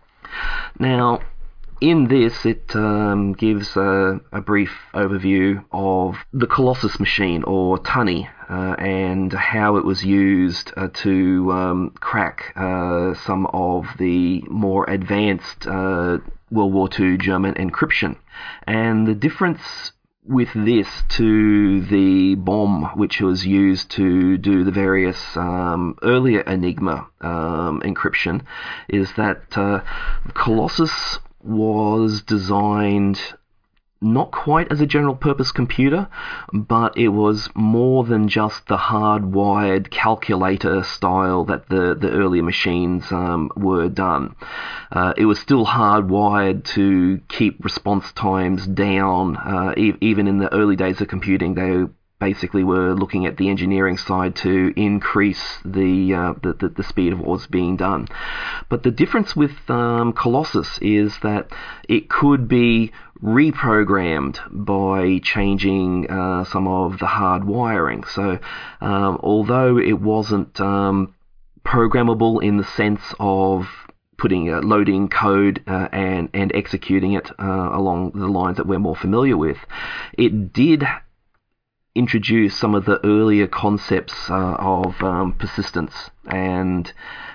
Now, in this, it um, gives a, a brief overview of the Colossus machine, or Tunny, uh, and how it was used uh, to um, crack uh, some of the more advanced uh, World War Two German encryption. And the difference with this to the bomb which was used to do the various um, earlier Enigma um, encryption is that uh, Colossus was designed not quite as a general purpose computer, but it was more than just the hardwired calculator style that the, the earlier machines um, were done. Uh, it was still hardwired to keep response times down. Uh, e- even in the early days of computing, they basically were looking at the engineering side to increase the, uh, the, the the speed of what was being done. But the difference with um, Colossus is that it could be reprogrammed by changing uh, some of the hard wiring. So um, although it wasn't um, programmable in the sense of putting uh, loading code uh, and and executing it uh, along the lines that we're more familiar with, it did introduce some of the earlier concepts uh, of um, persistence. And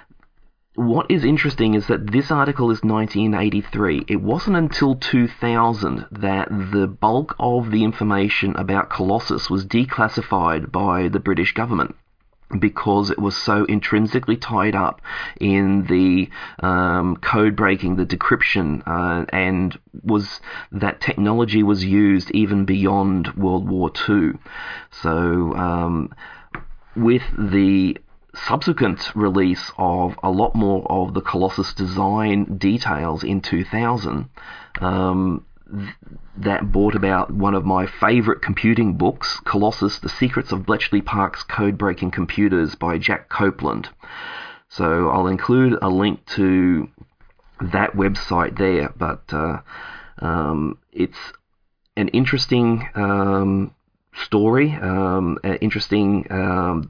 what is interesting is that this article is nineteen eighty-three. It wasn't until two thousand that the bulk of the information about Colossus was declassified by the British government, because it was so intrinsically tied up in the um, code breaking, the decryption, uh, and was that technology was used even beyond World War Two. So um, with the subsequent release of a lot more of the Colossus design details in two thousand, um, th- that brought about one of my favourite computing books, Colossus, The Secrets of Bletchley Park's Code-Breaking Computers by Jack Copeland. So I'll include a link to that website there, but uh, um, it's an interesting um, story, um, an interesting um,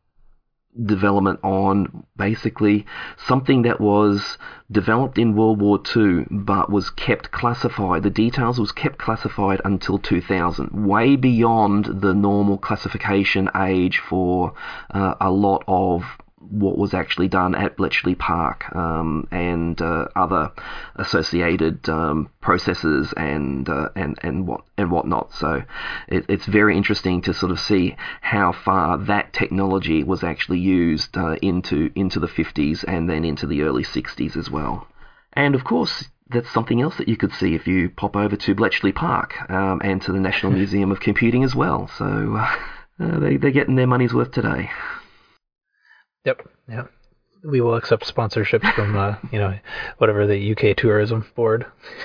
development on basically something that was developed in World War Two but was kept classified. The details was kept classified until two thousand, way beyond the normal classification age for uh, a lot of what was actually done at Bletchley Park um, and uh, other associated um, processes and uh, and and what and whatnot. So it, it's very interesting to sort of see how far that technology was actually used uh, into into the fifties and then into the early sixties as well. And of course, that's something else that you could see if you pop over to Bletchley Park um, and to the National Museum of Computing as well. So uh, they they're getting their money's worth today. Yep. Yeah. We will accept sponsorships from, uh, you know, whatever the U K Tourism Board.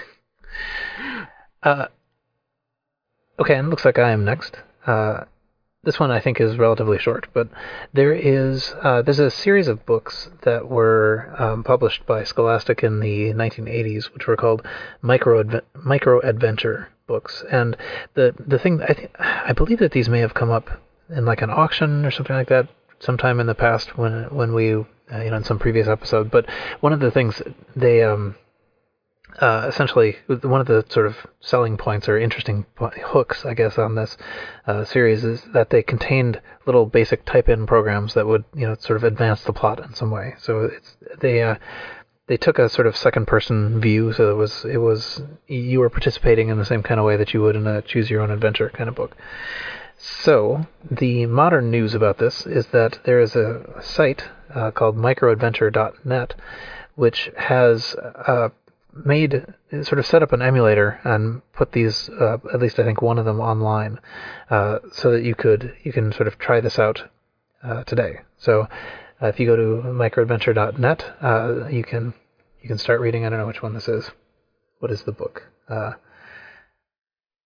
uh, okay, and it looks like I am next. Uh, this one I think is relatively short, but there is uh, there's a series of books that were um, published by Scholastic in the nineteen eighties, which were called Micro Adve- Micro Adventure books. And the the thing I th- I believe that these may have come up in like an auction or something like that sometime in the past when when we uh, you know in some previous episode. But one of the things they um uh essentially one of the sort of selling points or interesting hooks I guess on this uh, series is that they contained little basic type-in programs that would you know sort of advance the plot in some way. So it's they uh they took a sort of second-person view, so it was it was you were participating in the same kind of way that you would in a choose-your-own-adventure kind of book. So, the modern news about this is that there is a site uh, called micro adventure dot net, which has uh, made, sort of set up an emulator and put these, uh, at least I think one of them online, uh, so that you could, you can sort of try this out uh, today. So, uh, if you go to micro adventure dot net, uh, you can, you can start reading. I don't know which one this is. What is the book? Uh,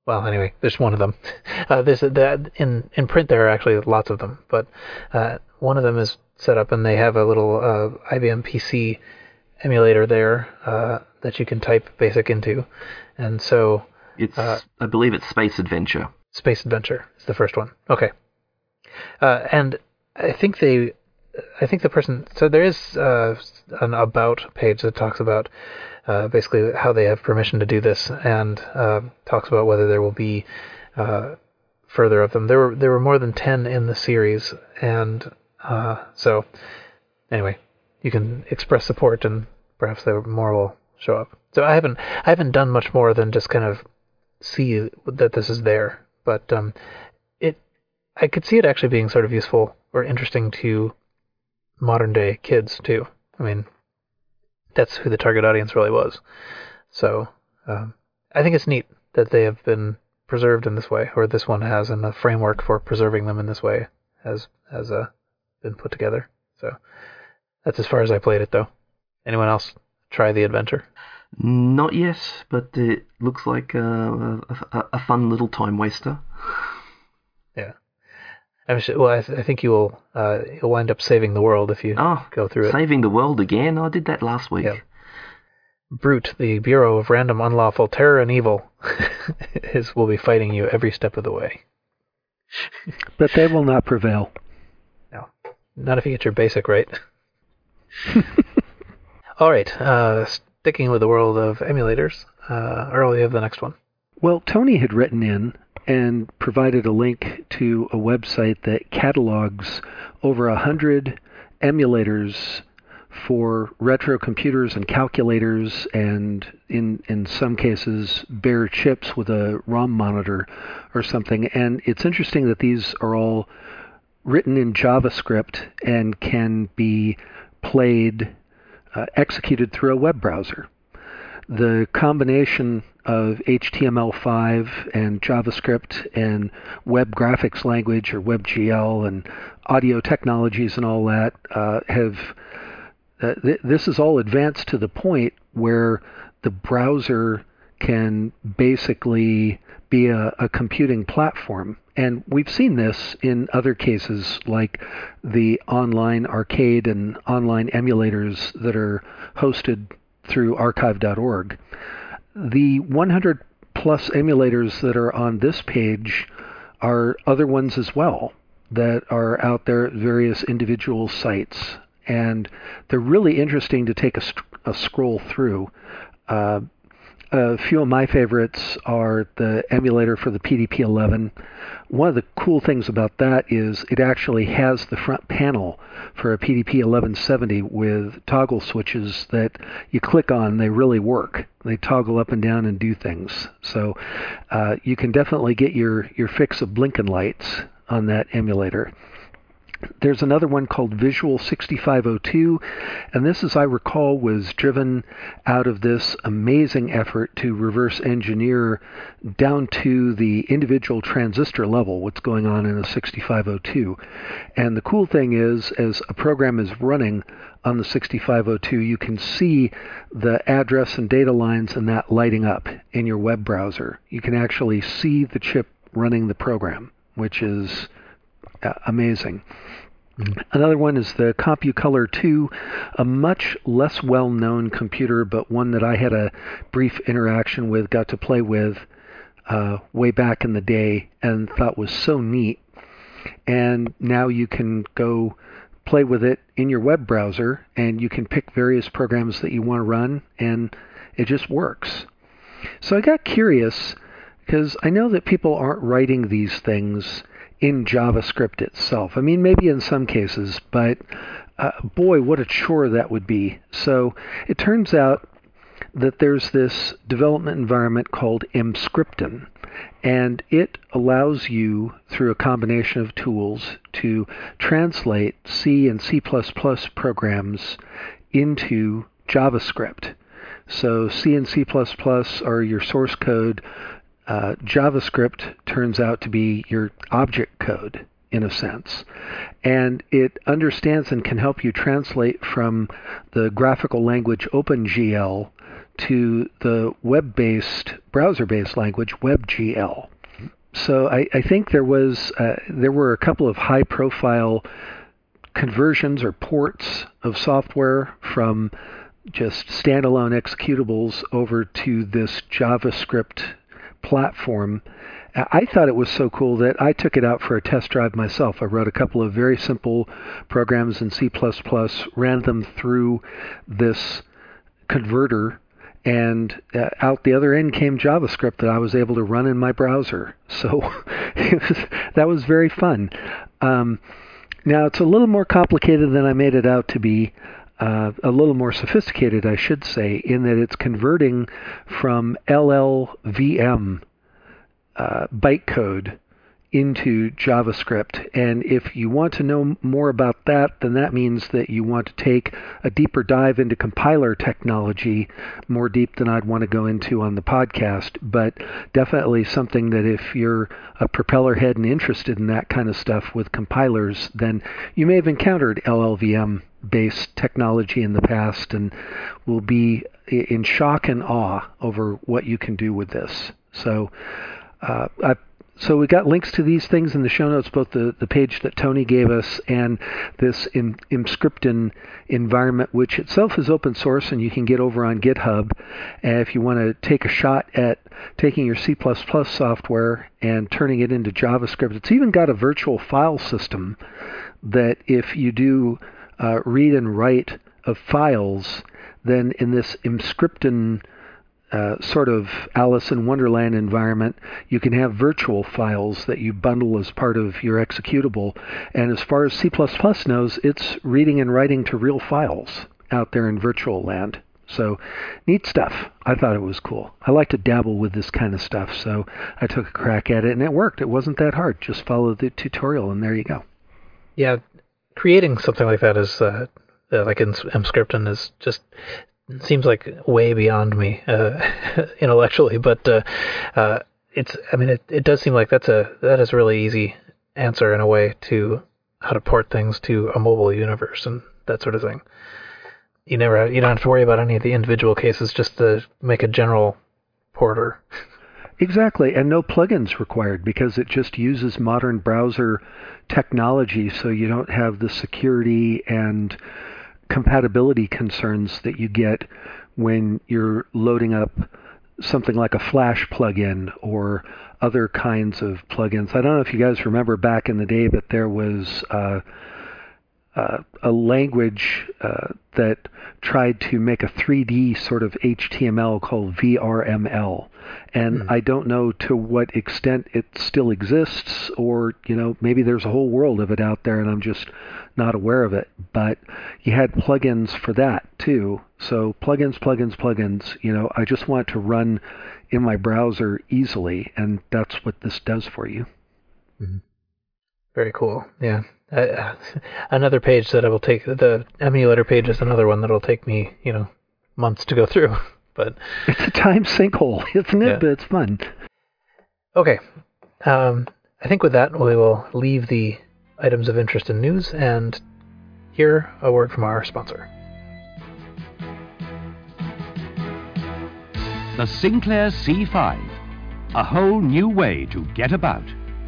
well, anyway, there's one of them. Uh, there's that in in print there are actually lots of them, but uh, one of them is set up and they have a little uh, I B M P C emulator there uh, that you can type BASIC into, and so It's, uh, I believe it's Space Adventure. Space Adventure is the first one. Okay, uh, and I think they, I think the person. So there is uh, an about page that talks about uh, basically how they have permission to do this, and uh, talks about whether there will be uh, further of them. There were there were more than ten in the series, and uh, so anyway, you can express support, and perhaps there more will show up. So I haven't I haven't done much more than just kind of see that this is there, but um, it I could see it actually being sort of useful or interesting to modern day kids too. I mean, that's who the target audience really was. So um, I think it's neat that they have been preserved in this way, or this one has, and the framework for preserving them in this way has has uh, been put together. So that's as far as I played it, though. Anyone else try the adventure? Not yet, but it looks like uh, a, a, a fun little time waster. Yeah. I'm sure, well, I, th- I think you will uh, you'll wind up saving the world if you Oh, go through it. Saving the world again? I did that last week. Yeah. Brute, the Bureau of Random Unlawful Terror and Evil, is will be fighting you every step of the way. But they will not prevail. No. Not if you get your BASIC right. All right. Uh, sticking with the world of emulators, uh, Earl, you have the next one. Well, Tony had written in and provided a link to a website that catalogs over a hundred emulators for retro computers and calculators, and in in some cases bare chips with a ROM monitor or something. And it's interesting that these are all written in JavaScript and can be played, uh, executed through a web browser. The combination of H T M L five and JavaScript and web graphics language, or WebGL, and audio technologies and all that uh, have uh, th- this is all advanced to the point where the browser can basically be a, a computing platform. And we've seen this in other cases, like the online arcade and online emulators that are hosted through archive dot org. The one hundred plus emulators that are on this page are other ones as well that are out there at various individual sites. And they're really interesting to take a, a scroll through. Uh, a few of my favorites are the emulator for the P D P eleven. One of the cool things about that is it actually has the front panel for a P D P eleven seventy with toggle switches that you click on. They really work. They toggle up and down and do things. So uh, you can definitely get your, your fix of blinking lights on that emulator. There's another one called Visual sixty-five oh two, and this, as I recall, was driven out of this amazing effort to reverse engineer down to the individual transistor level what's going on in a sixty-five oh two. And the cool thing is, as a program is running on the sixty-five oh two, you can see the address and data lines and that lighting up in your web browser. You can actually see the chip running the program, which is uh, amazing. Another one is the CompuColor two, a much less well-known computer, but one that I had a brief interaction with, got to play with uh, way back in the day, and thought was so neat. And now you can go play with it in your web browser, and you can pick various programs that you want to run, and it just works. So I got curious, because I know that people aren't writing these things in JavaScript itself. I mean, maybe in some cases, but uh, boy, what a chore that would be. So it turns out that there's this development environment called Emscripten, and it allows you, through a combination of tools, to translate C and C plus plus programs into JavaScript. So C and C plus plus are your source code. Uh, JavaScript turns out to be your object code. in a sense. And it understands and can help you translate from the graphical language OpenGL to the web-based, browser-based language WebGL. So I, I think there was uh, there were a couple of high-profile conversions or ports of software from just standalone executables over to this JavaScript platform. I thought it was so cool that I took it out for a test drive myself. I wrote a couple of very simple programs in C plus plus, ran them through this converter, and uh, out the other end came JavaScript that I was able to run in my browser. So it was, that was very fun. Um, now, it's a little more complicated than I made it out to be. Uh, a little more sophisticated, I should say, in that it's converting from L L V M uh, bytecode into JavaScript. And if you want to know more about that, then that means that you want to take a deeper dive into compiler technology, more deep than I'd want to go into on the podcast, but definitely something that if you're a propeller head and interested in that kind of stuff with compilers, then you may have encountered L L V M-based technology in the past and will be in shock and awe over what you can do with this. So uh, I So we got links to these things in the show notes, both the, the page that Tony gave us and this in, Emscripten environment, which itself is open source and you can get over on GitHub. And if you want to take a shot at taking your C plus plus software and turning it into JavaScript, it's even got a virtual file system that if you do uh, read and write of files, then in this Emscripten Uh, sort of Alice in Wonderland environment, you can have virtual files that you bundle as part of your executable. And as far as C plus plus knows, it's reading and writing to real files out there in virtual land. So neat stuff. I thought it was cool. I like to dabble with this kind of stuff, so I took a crack at it, and it worked. It wasn't that hard. Just follow the tutorial, and there you go. Yeah, creating something like that is, uh, uh, like in Emscripten, is just... seems like way beyond me uh, intellectually, but uh, uh, it's. I mean, it, it does seem like that's a that is a really easy answer in a way to how to port things to a mobile universe and that sort of thing. You never you don't have to worry about any of the individual cases, just to make a general porter. Exactly, and no plugins required because it just uses modern browser technology, so you don't have the security and compatibility concerns that you get when you're loading up something like a Flash plugin or other kinds of plugins. I don't know if you guys remember back in the day, but there was uh, uh, a language uh, that tried to make a three D sort of H T M L called V R M L. And mm. I don't know to what extent it still exists, or, you know, maybe there's a whole world of it out there and I'm just not aware of it. But you had plugins for that too. So plugins, plugins, plugins, you know, I just want to run in my browser easily, and that's what this does for you. Mm-hmm. Very cool. Yeah. Uh, another page that I will take, the emulator page is another one that will take me, you know, months to go through. But it's a time sinkhole, isn't it? Yeah. But it's fun. Okay. Um, I think with that, we will leave the items of interest in news and hear a word from our sponsor. The Sinclair C five, a whole new way to get about.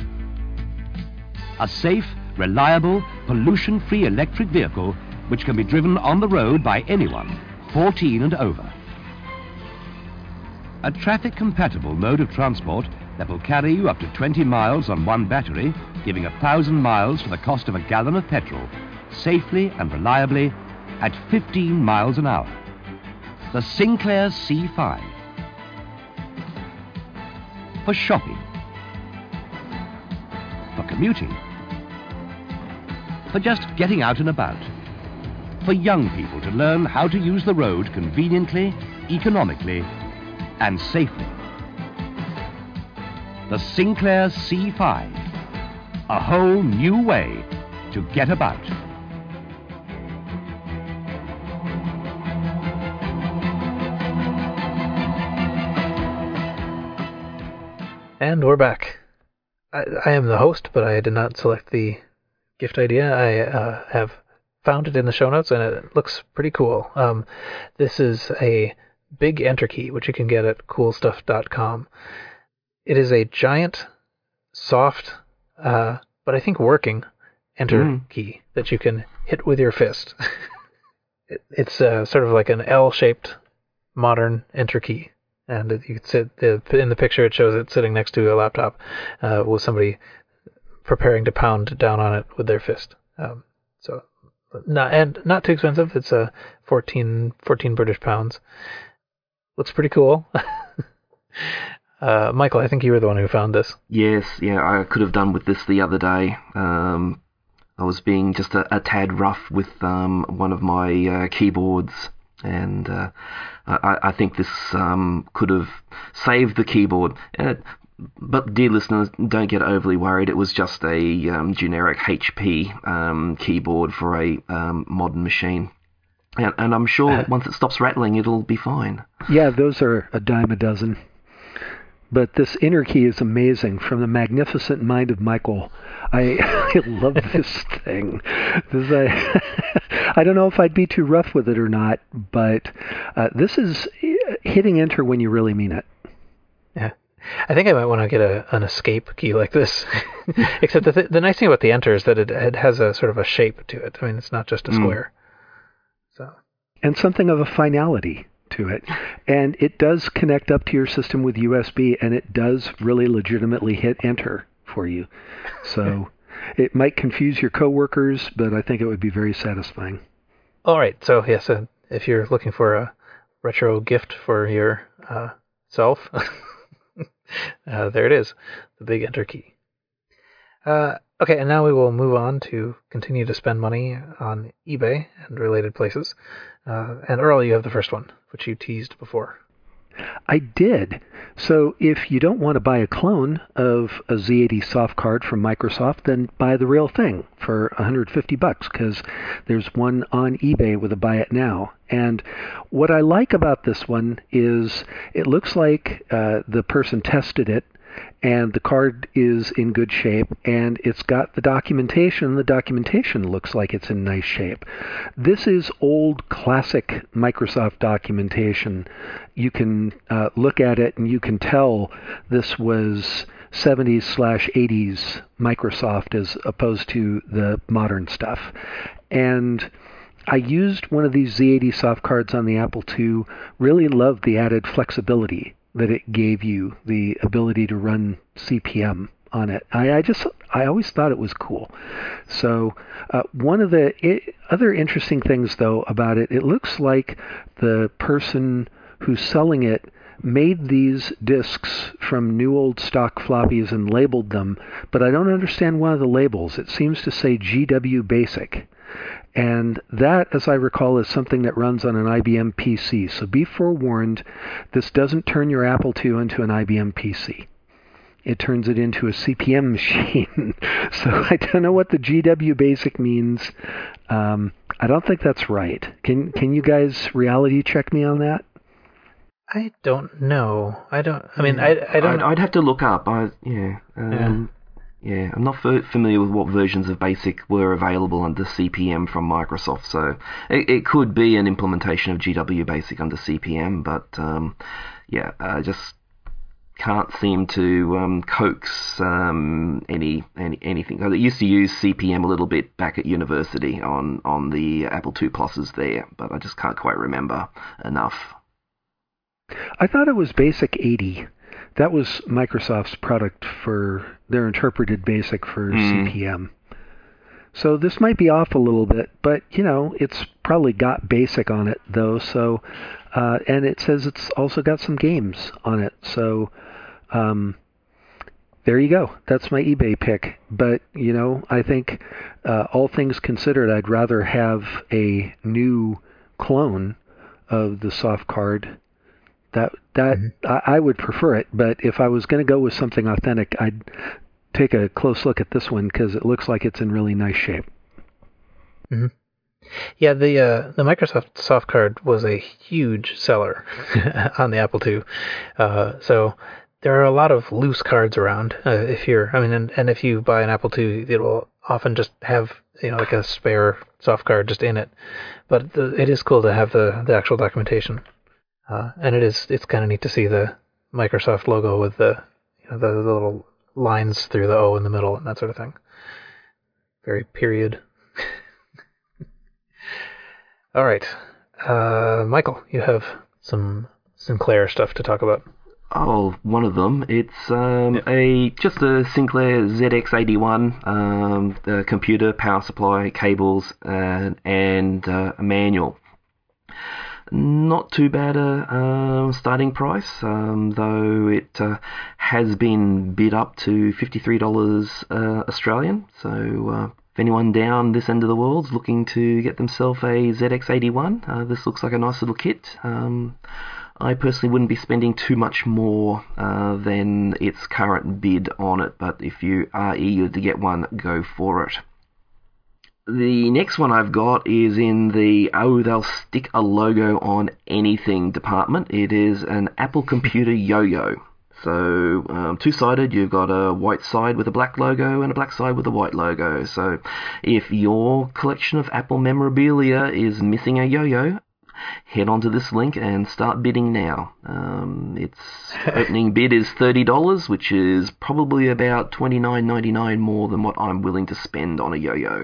A safe, reliable, pollution-free electric vehicle which can be driven on the road by anyone, fourteen and over. A traffic-compatible mode of transport that will carry you up to twenty miles on one battery, giving a thousand miles for the cost of a gallon of petrol, safely and reliably at fifteen miles an hour. The Sinclair C five. For shopping. For commuting. For just getting out and about. For young people to learn how to use the road conveniently, economically, and safely. The Sinclair C five, a whole new way to get about. And we're back. I, I am the host, but I did not select the gift idea. I uh, have found it in the show notes, and it looks pretty cool. Um, this is a big enter key, which you can get at cool stuff dot com. It is a giant, soft, uh, but I think working enter Mm. key that you can hit with your fist. it, it's uh, sort of like an L-shaped modern enter key. And you can sit the, in the picture. It shows it sitting next to a laptop uh, with somebody preparing to pound down on it with their fist. Um, so, not and not too expensive. It's a uh, fourteen, fourteen British pounds. Looks pretty cool. uh, Michael, I think you were the one who found this. Yes, yeah, I could have done with this the other day. Um, I was being just a, a tad rough with um, one of my uh, keyboards. And uh, I, I think this um, could have saved the keyboard. Uh, but dear listeners, don't get overly worried. It was just a um, generic H P um, keyboard for a um, modern machine. And, and I'm sure once it stops rattling, it'll be fine. Yeah, those are a dime a dozen. But this inner key is amazing. From the magnificent mind of Michael, I, I love this thing. This, I, I don't know if I'd be too rough with it or not, but uh, this is hitting enter when you really mean it. Yeah, I think I might want to get a, an escape key like this. Except the, th- the nice thing about the enter is that it, it has a sort of a shape to it. I mean, it's not just a square. Mm. So and something of a finality to it. And it does connect up to your system with U S B, and it does really legitimately hit enter for you. So it might confuse your coworkers, but I think it would be very satisfying. All right. So, yes, uh, if you're looking for a retro gift for your uh, self, uh, there it is, the big enter key. Uh, okay, and now we will move on to continue to spend money on eBay and related places. Uh, and Earl, you have the first one, which you teased before. I did. So if you don't want to buy a clone of a Z eighty soft card from Microsoft, then buy the real thing for one hundred fifty bucks, because there's one on eBay with a buy it now. And what I like about this one is it looks like uh, the person tested it, and the card is in good shape, and it's got the documentation. The documentation looks like it's in nice shape. This is old classic Microsoft documentation. You can uh, look at it and you can tell this was seventies slash eighties Microsoft as opposed to the modern stuff. And I used one of these Z eighty soft cards on the Apple two, really loved the added flexibility that it gave you, the ability to run C P M on it. I, I just, I always thought it was cool. So uh, one of the I- other interesting things, though, about it, it looks like the person who's selling it made these discs from new old stock floppies and labeled them, but I don't understand one of the labels. It seems to say G W Basic. And that, as I recall, is something that runs on an I B M P C. So be forewarned, this doesn't turn your Apple two into an I B M P C. It turns it into a C P M machine. So I don't know what the G W Basic means. Um, I don't think that's right. Can can you guys reality check me on that? I don't know. I don't. I mean, I I don't. I'd, I'd have to look up. I yeah. Um, Yeah. Yeah, I'm not f- familiar with what versions of BASIC were available under C P M from Microsoft, so it, it could be an implementation of G W Basic under C P M, but um, yeah, I just can't seem to um, coax um, any, any anything. I used to use C P M a little bit back at university on, on the Apple two Pluses there, but I just can't quite remember enough. I thought it was Basic eighty. That was Microsoft's product for their interpreted BASIC for mm. C P M. So this might be off a little bit, but, you know, it's probably got BASIC on it, though. So, uh, and it says it's also got some games on it. So um, there you go. That's my eBay pick. But, you know, I think uh, all things considered, I'd rather have a new clone of the soft card. That that mm-hmm. I, I would prefer it, but if I was going to go with something authentic, I'd take a close look at this one because it looks like it's in really nice shape. Mm-hmm. Yeah, the uh, the Microsoft soft card was a huge seller on the Apple two, uh, so there are a lot of loose cards around. Uh, if you're, I mean, and, and if you buy an Apple two, it will often just have, you know, like a spare soft card just in it. But the, it is cool to have the, the actual documentation. Uh, and it is, it's kind of neat to see the Microsoft logo with the, you know, the, the little lines through the O in the middle and that sort of thing. Very period. All right. Uh, Michael, you have some Sinclair stuff to talk about. Oh, one of them. It's um, a just a Sinclair Z X eighty-one, um, the computer, power supply, cables, uh, and uh, a manual. Not too bad a um, starting price, um, though it uh, has been bid up to fifty-three dollars uh, Australian. So uh, if anyone down this end of the world's looking to get themselves a Z X eighty-one, uh, this looks like a nice little kit. Um, I personally wouldn't be spending too much more uh, than its current bid on it, but if you are eager to get one, go for it. The next one I've got is in the oh, they'll stick a logo on anything department. It is an Apple Computer Yo-Yo. So um, two-sided, you've got a white side with a black logo and a black side with a white logo. So if your collection of Apple memorabilia is missing a yo-yo, head on to this link and start bidding now. Um, its opening bid is thirty dollars, which is probably about twenty-nine ninety-nine more than what I'm willing to spend on a yo-yo.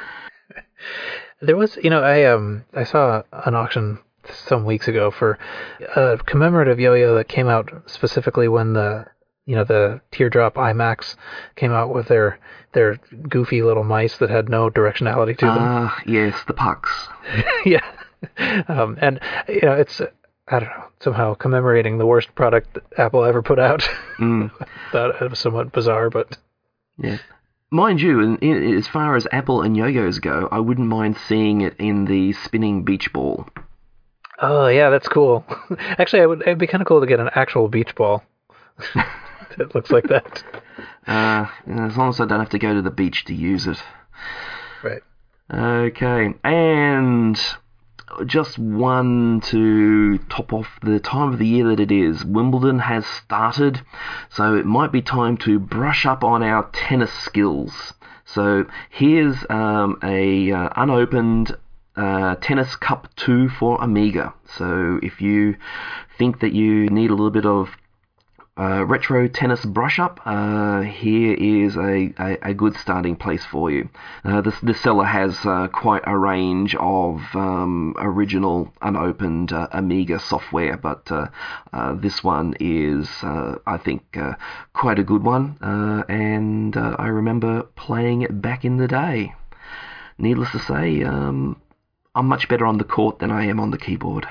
There was, you know, I um I saw an auction some weeks ago for a commemorative yo-yo that came out specifically when the, you know, the Teardrop iMacs came out with their their goofy little mice that had no directionality to them. Ah, uh, yes, the pucks. Yeah. Um, and, you know, it's, I don't know, somehow commemorating the worst product that Apple ever put out. Mm. Thought it was somewhat bizarre, but... Yeah. Mind you, in, in, as far as Apple and yo-yos go, I wouldn't mind seeing it in the spinning beach ball. Oh, yeah, that's cool. Actually, I would, it'd be kind of cool to get an actual beach ball that looks like that. Uh, as long as I don't have to go to the beach to use it. Right. Okay, and... just one to top off the time of the year that it is. Wimbledon has started, so it might be time to brush up on our tennis skills. So here's um, a uh, unopened uh, Tennis Cup two for Amiga. So if you think that you need a little bit of Uh, retro tennis brush up, uh, here is a, a, a good starting place for you. Uh, this, this seller has uh, quite a range of um, original unopened uh, Amiga software, but uh, uh, this one is, uh, I think, uh, quite a good one, uh, and uh, I remember playing it back in the day. Needless to say, um, I'm much better on the court than I am on the keyboard.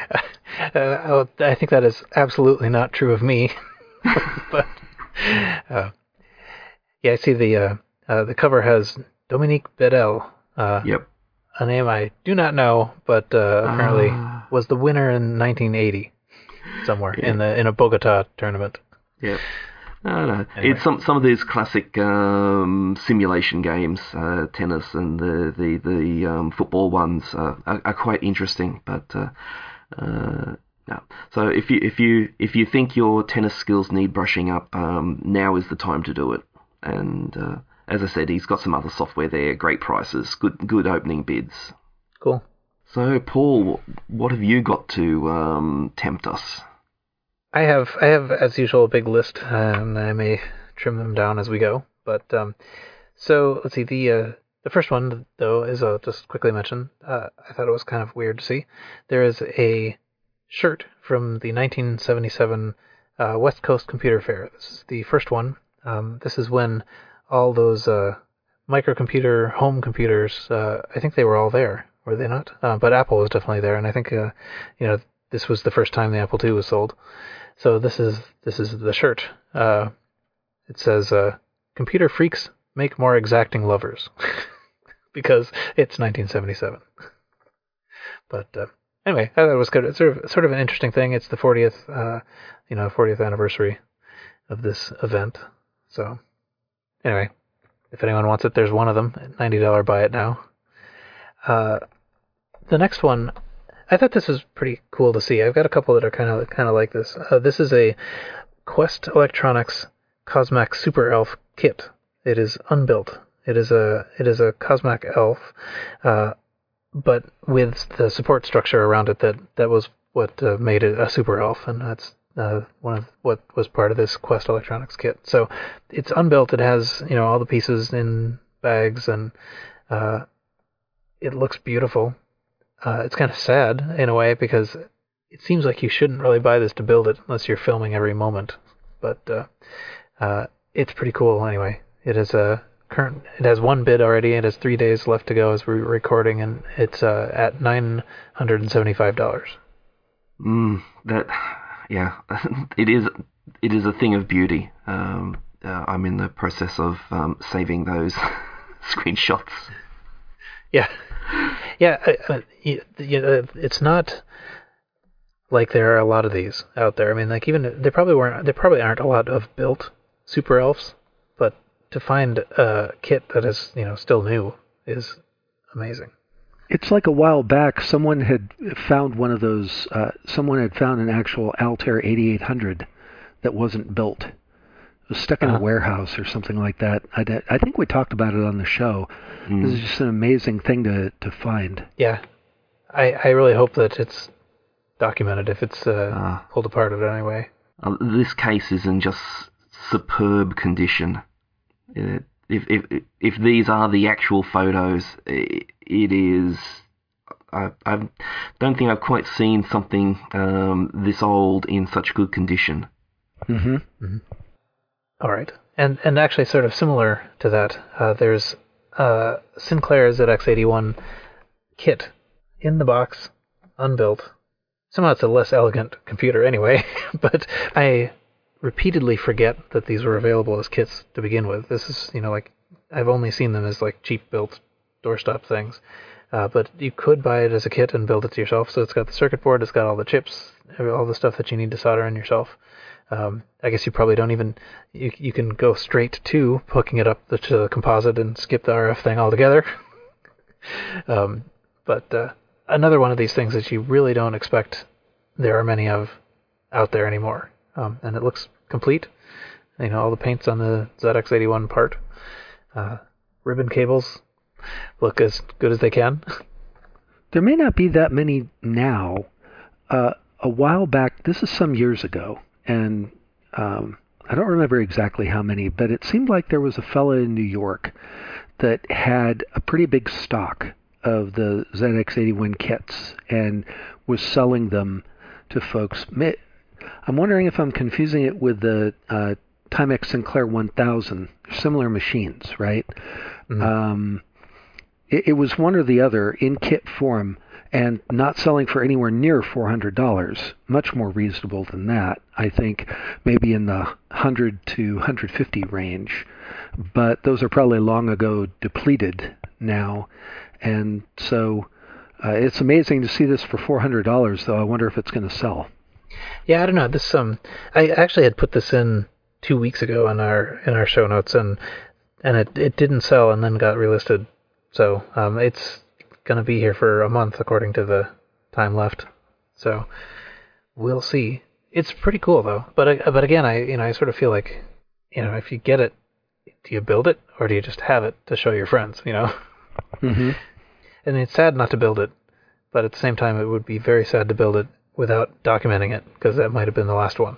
Uh, I think that is absolutely not true of me. But uh, yeah, I see the uh, uh, the cover has Dominique Bedell. Uh, yep. A name I do not know, but uh, apparently uh, was the winner in nineteen eighty somewhere yeah. in the in a Bogota tournament. Yep. No, no. Anyway. It's some some of these classic um, simulation games, uh, tennis and the the the um, football ones uh, are, are quite interesting. But uh, uh, no. So if you if you if you think your tennis skills need brushing up, um, now is the time to do it. And uh, as I said, he's got some other software there, great prices, good good opening bids. Cool. So Paul, what have you got to um, tempt us? I have, I have, as usual, a big list, and I may trim them down as we go. But um, so let's see. The uh, the first one, though, is I'll just quickly mention. Uh, I thought it was kind of weird to see. There is a shirt from the nineteen seventy-seven uh, West Coast Computer Fair. This is the first one. Um, this is when all those uh, microcomputer home computers. Uh, I think they were all there, were they not? Uh, but Apple was definitely there, and I think uh, you know this was the first time the Apple two was sold. So this is this is the shirt. Uh, it says, uh, "Computer freaks make more exacting lovers," because it's nineteen seventy-seven. But uh, anyway, I thought it was good. It's sort of sort of an interesting thing. It's the fortieth, uh, you know, fortieth anniversary of this event. So anyway, if anyone wants it, there's one of them. ninety dollars buy it now. Uh, the next one. I thought this was pretty cool to see. I've got a couple that are kind of kind of like this. Uh, this is a Quest Electronics Cosmac Super Elf kit. It is unbuilt. It is a it is a Cosmac Elf, uh, but with the support structure around it that, that was what uh, made it a Super Elf, and that's uh, one of what was part of this Quest Electronics kit. So it's unbuilt. It has, you know, all the pieces in bags, and uh, it looks beautiful. Uh, it's kind of sad in a way because it seems like you shouldn't really buy this to build it unless you're filming every moment. But uh, uh, it's pretty cool anyway. It is a current. It has one bid already. It has three days left to go as we're recording, and it's uh, at nine hundred and seventy-five dollars. Mm, that, yeah, it is. It is a thing of beauty. Um, uh, I'm in the process of um, saving those screenshots. Yeah, yeah. Uh, you, you, uh, it's not like there are a lot of these out there. I mean, like even there probably weren't. There probably aren't a lot of built Super Elves, but to find a kit that is, you know, still new is amazing. It's like a while back, someone had found one of those. Uh, someone had found an actual Altair eighty-eight hundred that wasn't built. It was stuck in uh-huh. a warehouse or something like that. I, I think we talked about it on the show. Mm. This is just an amazing thing to, to find. Yeah, I I really hope that it's documented if it's uh, uh, pulled apart in any way. Uh, this case is in just superb condition. It, if if if these are the actual photos, it, it is. I I don't think I've quite seen something um, this old in such good condition. Mm-hmm. mm-hmm. All right, and and actually, sort of similar to that, uh, there's uh, Sinclair Z X eighty-one kit in the box, unbuilt. Somehow it's a less elegant computer anyway, but I repeatedly forget that these were available as kits to begin with. This is, you know, like, I've only seen them as like cheap built doorstop things, uh, but you could buy it as a kit and build it to yourself. So it's got the circuit board, it's got all the chips, all the stuff that you need to solder in yourself. Um, I guess you probably don't even, you you can go straight to hooking it up to the composite and skip the R F thing altogether. um, but uh, another one of these things that you really don't expect there are many of out there anymore. Um, and it looks complete. You know, all the paint's on the Z X eighty-one part. Uh, ribbon cables look as good as they can. There may not be that many now. Uh, a while back, this is some years ago, and um, I don't remember exactly how many, but it seemed like there was a fella in New York that had a pretty big stock of the Z X eighty-one kits and was selling them to folks. I'm wondering if I'm confusing it with the uh, Timex Sinclair one thousand, similar machines, right? Mm-hmm. Um, it, it was one or the other in kit form and not selling for anywhere near four hundred dollars, much more reasonable than that. I think maybe in the one hundred to one hundred fifty range, but those are probably long ago depleted now. And so uh, it's amazing to see this for four hundred dollars, though. I wonder if it's going to sell. Yeah, I don't know. This um, I actually had put this in two weeks ago in our in our show notes, and and it, it didn't sell, and then got relisted. So um, it's gonna be here for a month, according to the time left. So we'll see. It's pretty cool though. But uh, but again, I you know I sort of feel like, you know, if you get it, do you build it or do you just have it to show your friends? You know. Mm-hmm. And it's sad not to build it, but at the same time, it would be very sad to build it without documenting it, because that might have been the last one.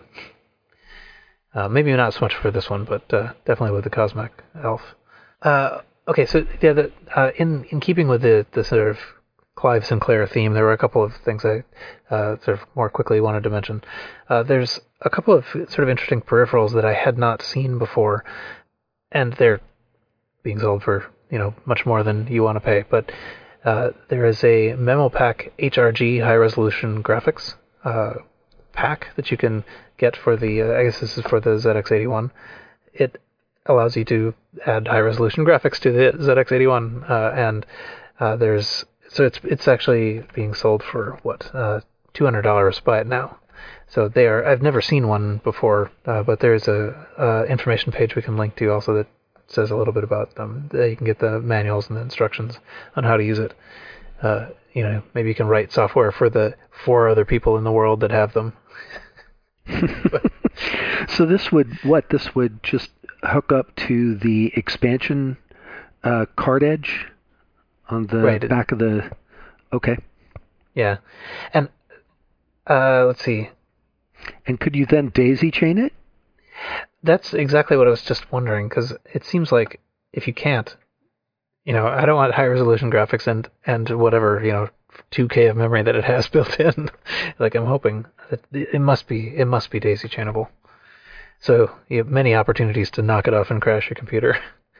Uh, maybe not so much for this one, but uh, definitely with the Cosmac Elf. Uh, okay, so yeah, the, uh, in in keeping with the, the sort of Clive Sinclair theme, there were a couple of things I uh, sort of more quickly wanted to mention. Uh, there's a couple of sort of interesting peripherals that I had not seen before, and they're being sold for, you know, much more than you want to pay, but Uh, there is a MemoPack H R G high-resolution graphics uh, pack that you can get for the, uh, I guess this is for the Z X eighty-one. It allows you to add high-resolution graphics to the Z X eighty-one, uh, and uh, there's, so it's it's actually being sold for, what, uh, two hundred dollars buy it now. So they are, I've never seen one before, uh, but there's a, a information page we can link to also that says a little bit about them. You can get the manuals and the instructions on how to use it. Uh, you know, maybe you can write software for the four other people in the world that have them. So this would what? This would just hook up to the expansion uh, card edge on the Right. back of the. Okay. Yeah, and uh, let's see. And could you then daisy chain it? That's exactly what I was just wondering, because it seems like if you can't, you know, I don't want high resolution graphics and and whatever, you know, two K of memory that it has built in. Like I'm hoping that it must be it must be daisy chainable. So you have many opportunities to knock it off and crash your computer.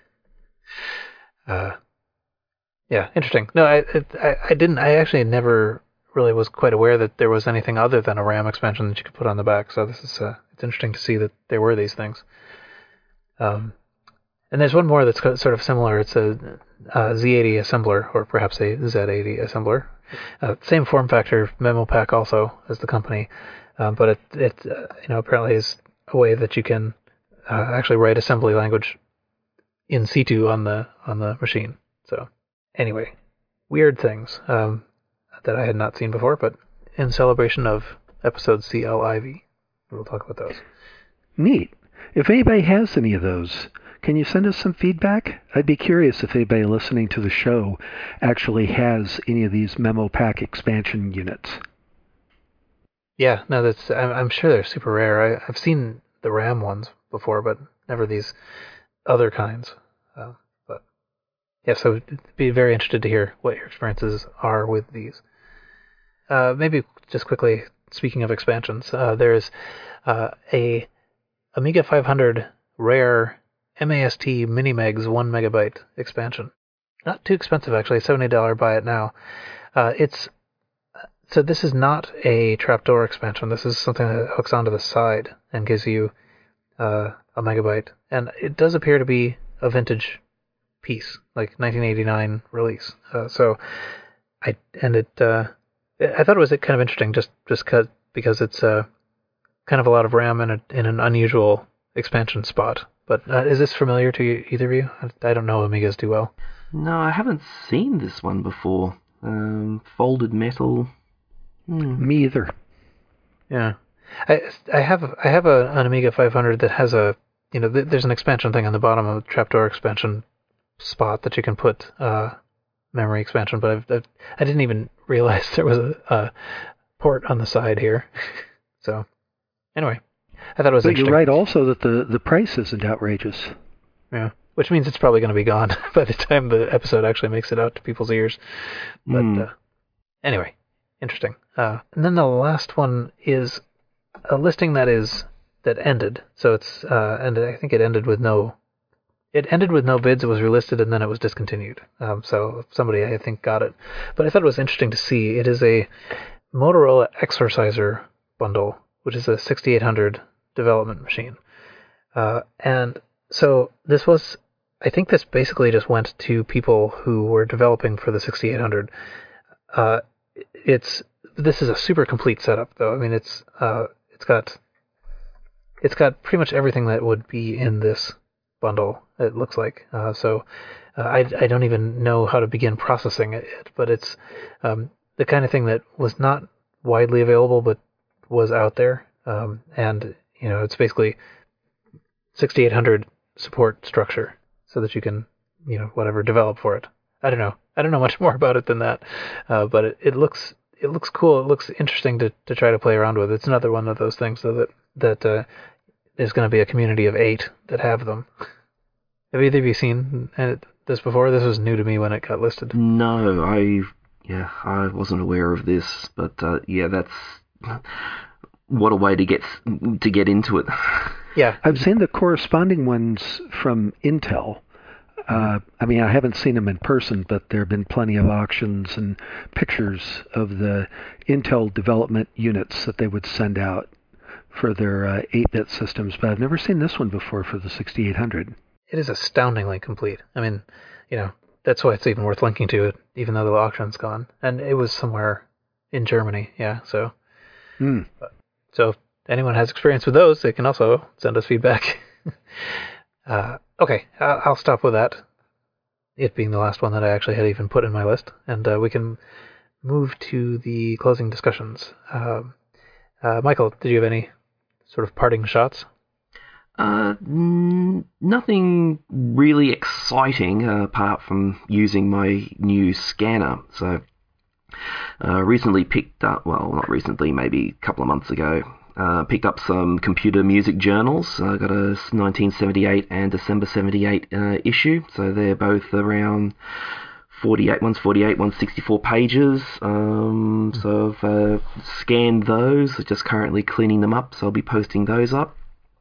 uh, yeah, interesting. No, I, it, I I didn't. I actually never really was quite aware that there was anything other than a RAM expansion that you could put on the back. So this is uh, it's interesting to see that there were these things. Um, and there's one more that's co- sort of similar. It's a, a Z eighty assembler, or perhaps a Z eighty assembler. Uh, same form factor, MemoPack also as the company, um, but it it uh, you know apparently is a way that you can uh, actually write assembly language in C two on the on the machine. So anyway, weird things. Um, that I had not seen before, but in celebration of episode C L I V, we'll talk about those. Neat. If anybody has any of those, can you send us some feedback? I'd be curious if anybody listening to the show actually has any of these MemoPack expansion units. Yeah, no, that's. I'm, I'm sure they're super rare. I, I've seen the RAM ones before, but never these other kinds. Uh, but yeah, so I'd be very interested to hear what your experiences are with these. Uh, maybe just quickly, speaking of expansions, uh, there's uh, a Amiga five hundred rare MAST Minimegs one megabyte expansion. Not too expensive, actually, seventy dollars buy it now. Uh, it's so this is not a trapdoor expansion. This is something that hooks onto the side and gives you uh, a megabyte. And it does appear to be a vintage piece, like nineteen eighty-nine release. Uh, so I and it. Uh, I thought it was kind of interesting, just just cause, because it's uh, kind of a lot of RAM in, a, in an unusual expansion spot. But uh, is this familiar to you, either of you? I, I don't know Amigas too well. No, I haven't seen this one before. Um, folded metal. Hmm. Me either. Yeah, I I have I have a, an Amiga five hundred that has a you know th- there's an expansion thing on the bottom of the trapdoor expansion spot that you can put uh, memory expansion, but I've, I've, I didn't even realize there was a, a port on the side here. So anyway, I thought it was But interesting. you're right also that the, the price isn't outrageous. Yeah, which means it's probably going to be gone by the time the episode actually makes it out to people's ears. But Mm. uh, anyway, interesting. Uh, and then the last one is a listing that is that ended. So it's uh, and I think it ended with no. It ended with no bids. It was relisted and then it was discontinued. Um, so somebody I think got it. But I thought it was interesting to see. It is a Motorola Exorciser bundle, which is a sixty-eight hundred development machine. Uh, and so this was, I think this basically just went to people who were developing for the sixty-eight hundred. Uh, it's this is a super complete setup, though. I mean, it's uh, it's got it's got pretty much everything that would be in this bundle. It looks like uh, so. Uh, I I don't even know how to begin processing it, but it's um, the kind of thing that was not widely available, but was out there. Um, and you know, it's basically sixty-eight hundred support structure so that you can, you know, whatever, develop for it. I don't know. I don't know much more about it than that, uh, but it, it looks it looks cool. It looks interesting to, to try to play around with. It's another one of those things, though, that that uh, there's going to be a community of eight that have them. Have either of you seen this before? This was new to me when it got listed. No, I yeah, I wasn't aware of this, but uh, yeah, that's what a way to get to get into it. Yeah, I've seen the corresponding ones from Intel. Uh, I mean, I haven't seen them in person, but there have been plenty of auctions and pictures of the Intel development units that they would send out for their uh, eight-bit systems. But I've never seen this one before for the sixty-eight hundred. it is astoundingly complete. I mean, you know, that's why it's even worth linking to it, even though the auction's gone. And it was somewhere in Germany, yeah. So, Mm. so if anyone has experience with those, they can also send us feedback. uh, okay, I'll, I'll stop with that. It being the last one that I actually had even put in my list, and uh, we can move to the closing discussions. Um, uh, Michael, did you have any sort of parting shots? Uh, n- nothing really exciting uh, apart from using my new scanner. So, uh, recently picked up, well, not recently, maybe a couple of months ago, uh, picked up some computer music journals. I got a nineteen seventy-eight and December seventy-eight uh, issue, so they're both around forty-eight, one's forty-eight, one's sixty-four pages. Um, so I've uh, scanned those, just currently cleaning them up, so I'll be posting those up.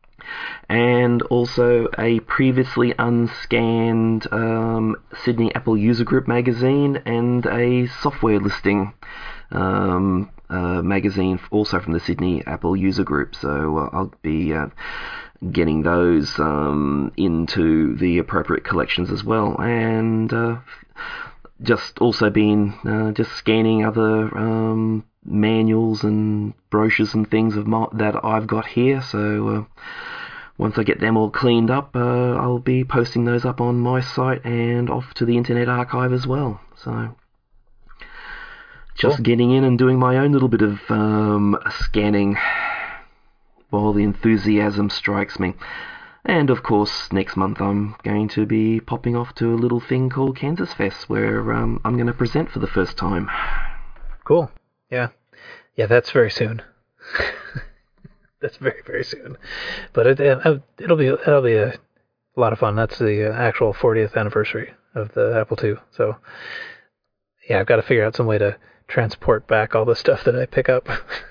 And also a previously unscanned um, Sydney Apple User Group magazine and a software listing um, uh, magazine also from the Sydney Apple User Group. So uh, I'll be uh, getting those um, into the appropriate collections as well. And uh, just also been uh, just scanning other um, manuals and brochures and things of my, that I've got here. So uh, once I get them all cleaned up, uh, I'll be posting those up on my site and off to the Internet Archive as well. So just Cool. getting in and doing my own little bit of um, scanning while the enthusiasm strikes me. And of course, next month I'm going to be popping off to a little thing called Kansas Fest, where um, I'm going to present for the first time. Cool. Yeah. Yeah, that's very soon. That's very, very soon. But it, it, it'll be it'll be a lot of fun. That's the uh, actual fortieth anniversary of the Apple two. So, yeah, I've got to figure out some way to transport back all the stuff that I pick up.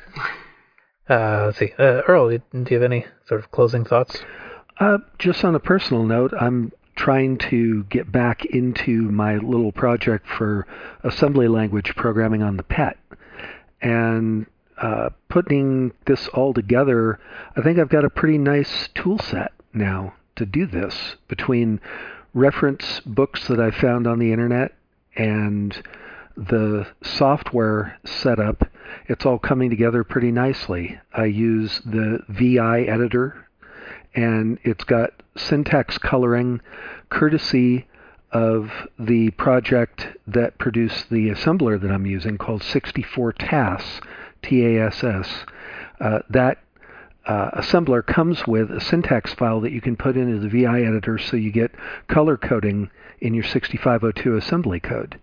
uh, let's see. Uh, Earl, do you have any sort of closing thoughts? Uh, just on a personal note, I'm trying to get back into my little project for assembly language programming on the P E T. And uh, putting this all together, I think I've got a pretty nice tool set now to do this, between reference books that I found on the internet and the software setup. It's all coming together pretty nicely. I use the V I editor, and it's got syntax coloring courtesy of the project that produced the assembler that I'm using, called sixty-four T A S, T A S S. Uh, that uh, assembler comes with a syntax file that you can put into the V I editor, so you get color coding in your sixty-five oh two assembly code.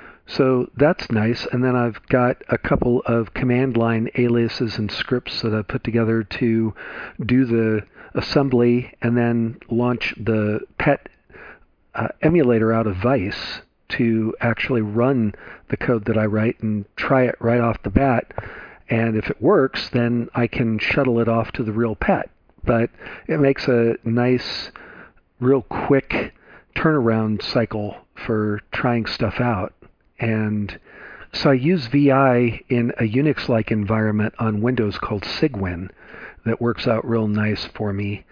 So that's nice. And then I've got a couple of command line aliases and scripts that I've put together to do the assembly and then launch the P E T uh, emulator out of Vice to actually run the code that I write and try it right off the bat. And if it works, then I can shuttle it off to the real P E T. But it makes a nice, real quick turnaround cycle for trying stuff out. And so I use V I in a Unix-like environment on Windows called Cygwin that works out real nice for me.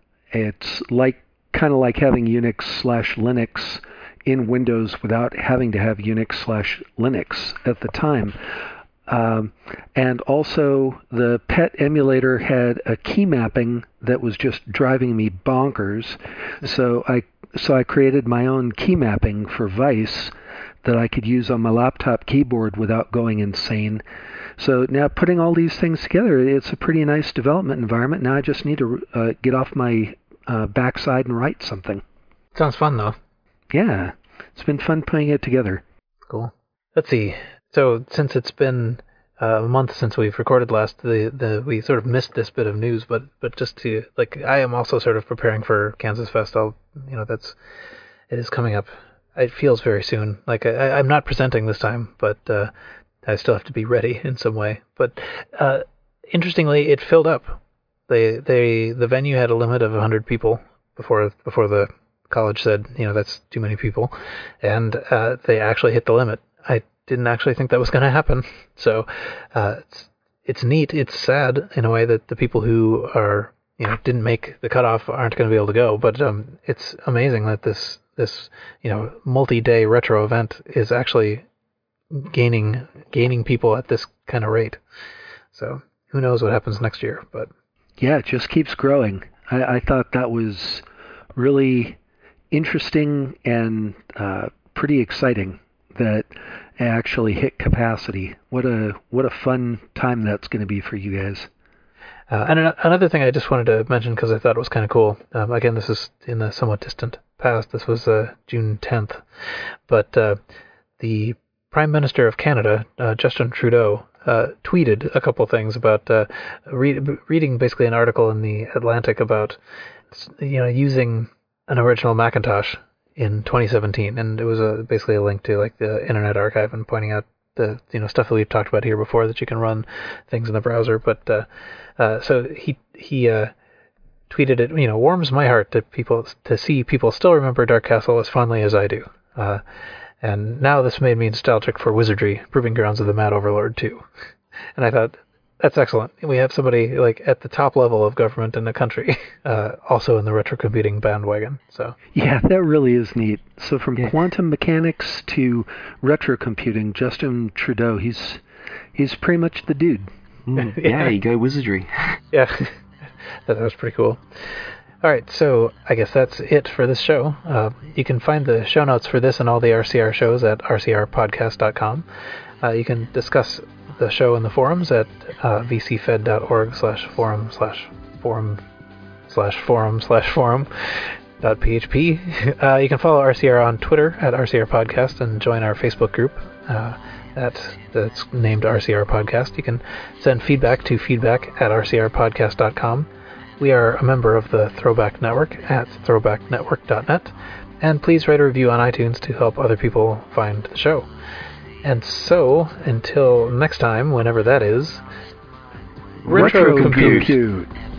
It's like kind of like having Unix slash Linux in Windows without having to have Unix slash Linux at the time. Um, and also the P E T emulator had a key mapping that was just driving me bonkers. So I so I created my own key mapping for Vice that I could use on my laptop keyboard without going insane. So now putting all these things together, it's a pretty nice development environment. Now I just need to uh, get off my uh, backside and write something. Sounds fun, though. Yeah, it's been fun putting it together. Cool. Let's see. So since it's been uh, a month since we've recorded last, the, the we sort of missed this bit of news, but but just to, like, I am also sort of preparing for Kansas Fest. I'll, you know, that's, it is coming up. It feels very soon. Like, I, I'm not presenting this time, but uh, I still have to be ready in some way. But uh, interestingly, it filled up. They they the venue had a limit of one hundred people before before the college said, you know, that's too many people, and uh, they actually hit the limit. I didn't actually think that was going to happen. So uh, it's it's neat. It's sad in a way that the people who are, you know, didn't make the cutoff aren't going to be able to go. But um, it's amazing that this this you know multi-day retro event is actually gaining gaining people at this kind of rate. So who knows what happens next year? But yeah, it just keeps growing. I, I thought that was really interesting and uh, pretty exciting that it actually hit capacity. What a what a fun time that's going to be for you guys. Uh, and an- another thing I just wanted to mention because I thought it was kind of cool. Um, again, this is in the somewhat distant past. This was uh, June tenth, but uh, the Prime Minister of Canada, uh, Justin Trudeau, uh, tweeted a couple things about uh, re- reading basically an article in the Atlantic about you know using an original Macintosh in twenty seventeen, and it was a, basically a link to like the Internet Archive and pointing out the you know stuff that we've talked about here before, that you can run things in the browser. But uh, uh, so he he uh, tweeted it. You know, warms my heart to people to see people still remember Dark Castle as fondly as I do. Uh, and now this made me nostalgic for Wizardry, Proving Grounds of the Mad Overlord too. And I thought, that's excellent. We have somebody like at the top level of government in the country, uh, also in the retro computing bandwagon. So yeah, that really is neat. So from Yeah. quantum mechanics to retro computing, Justin Trudeau, he's he's pretty much the dude. Mm, Yeah. yeah, you go wizardry. yeah, that was pretty cool. All right, so I guess that's it for this show. Uh, you can find the show notes for this and all the R C R shows at r c r podcast dot com. Uh, you can discuss the show in the forums at uh, v c fed dot org slash forum slash forum slash forum slash forum dot p h p. Uh, you can follow R C R on Twitter at R C R Podcast and join our Facebook group uh, at, that's named R C R Podcast. You can send feedback to feedback at r c r podcast dot com. We are a member of the Throwback Network at throwback network dot net. And please write a review on iTunes to help other people find the show. And so, until next time, whenever that is, retro compute. compute.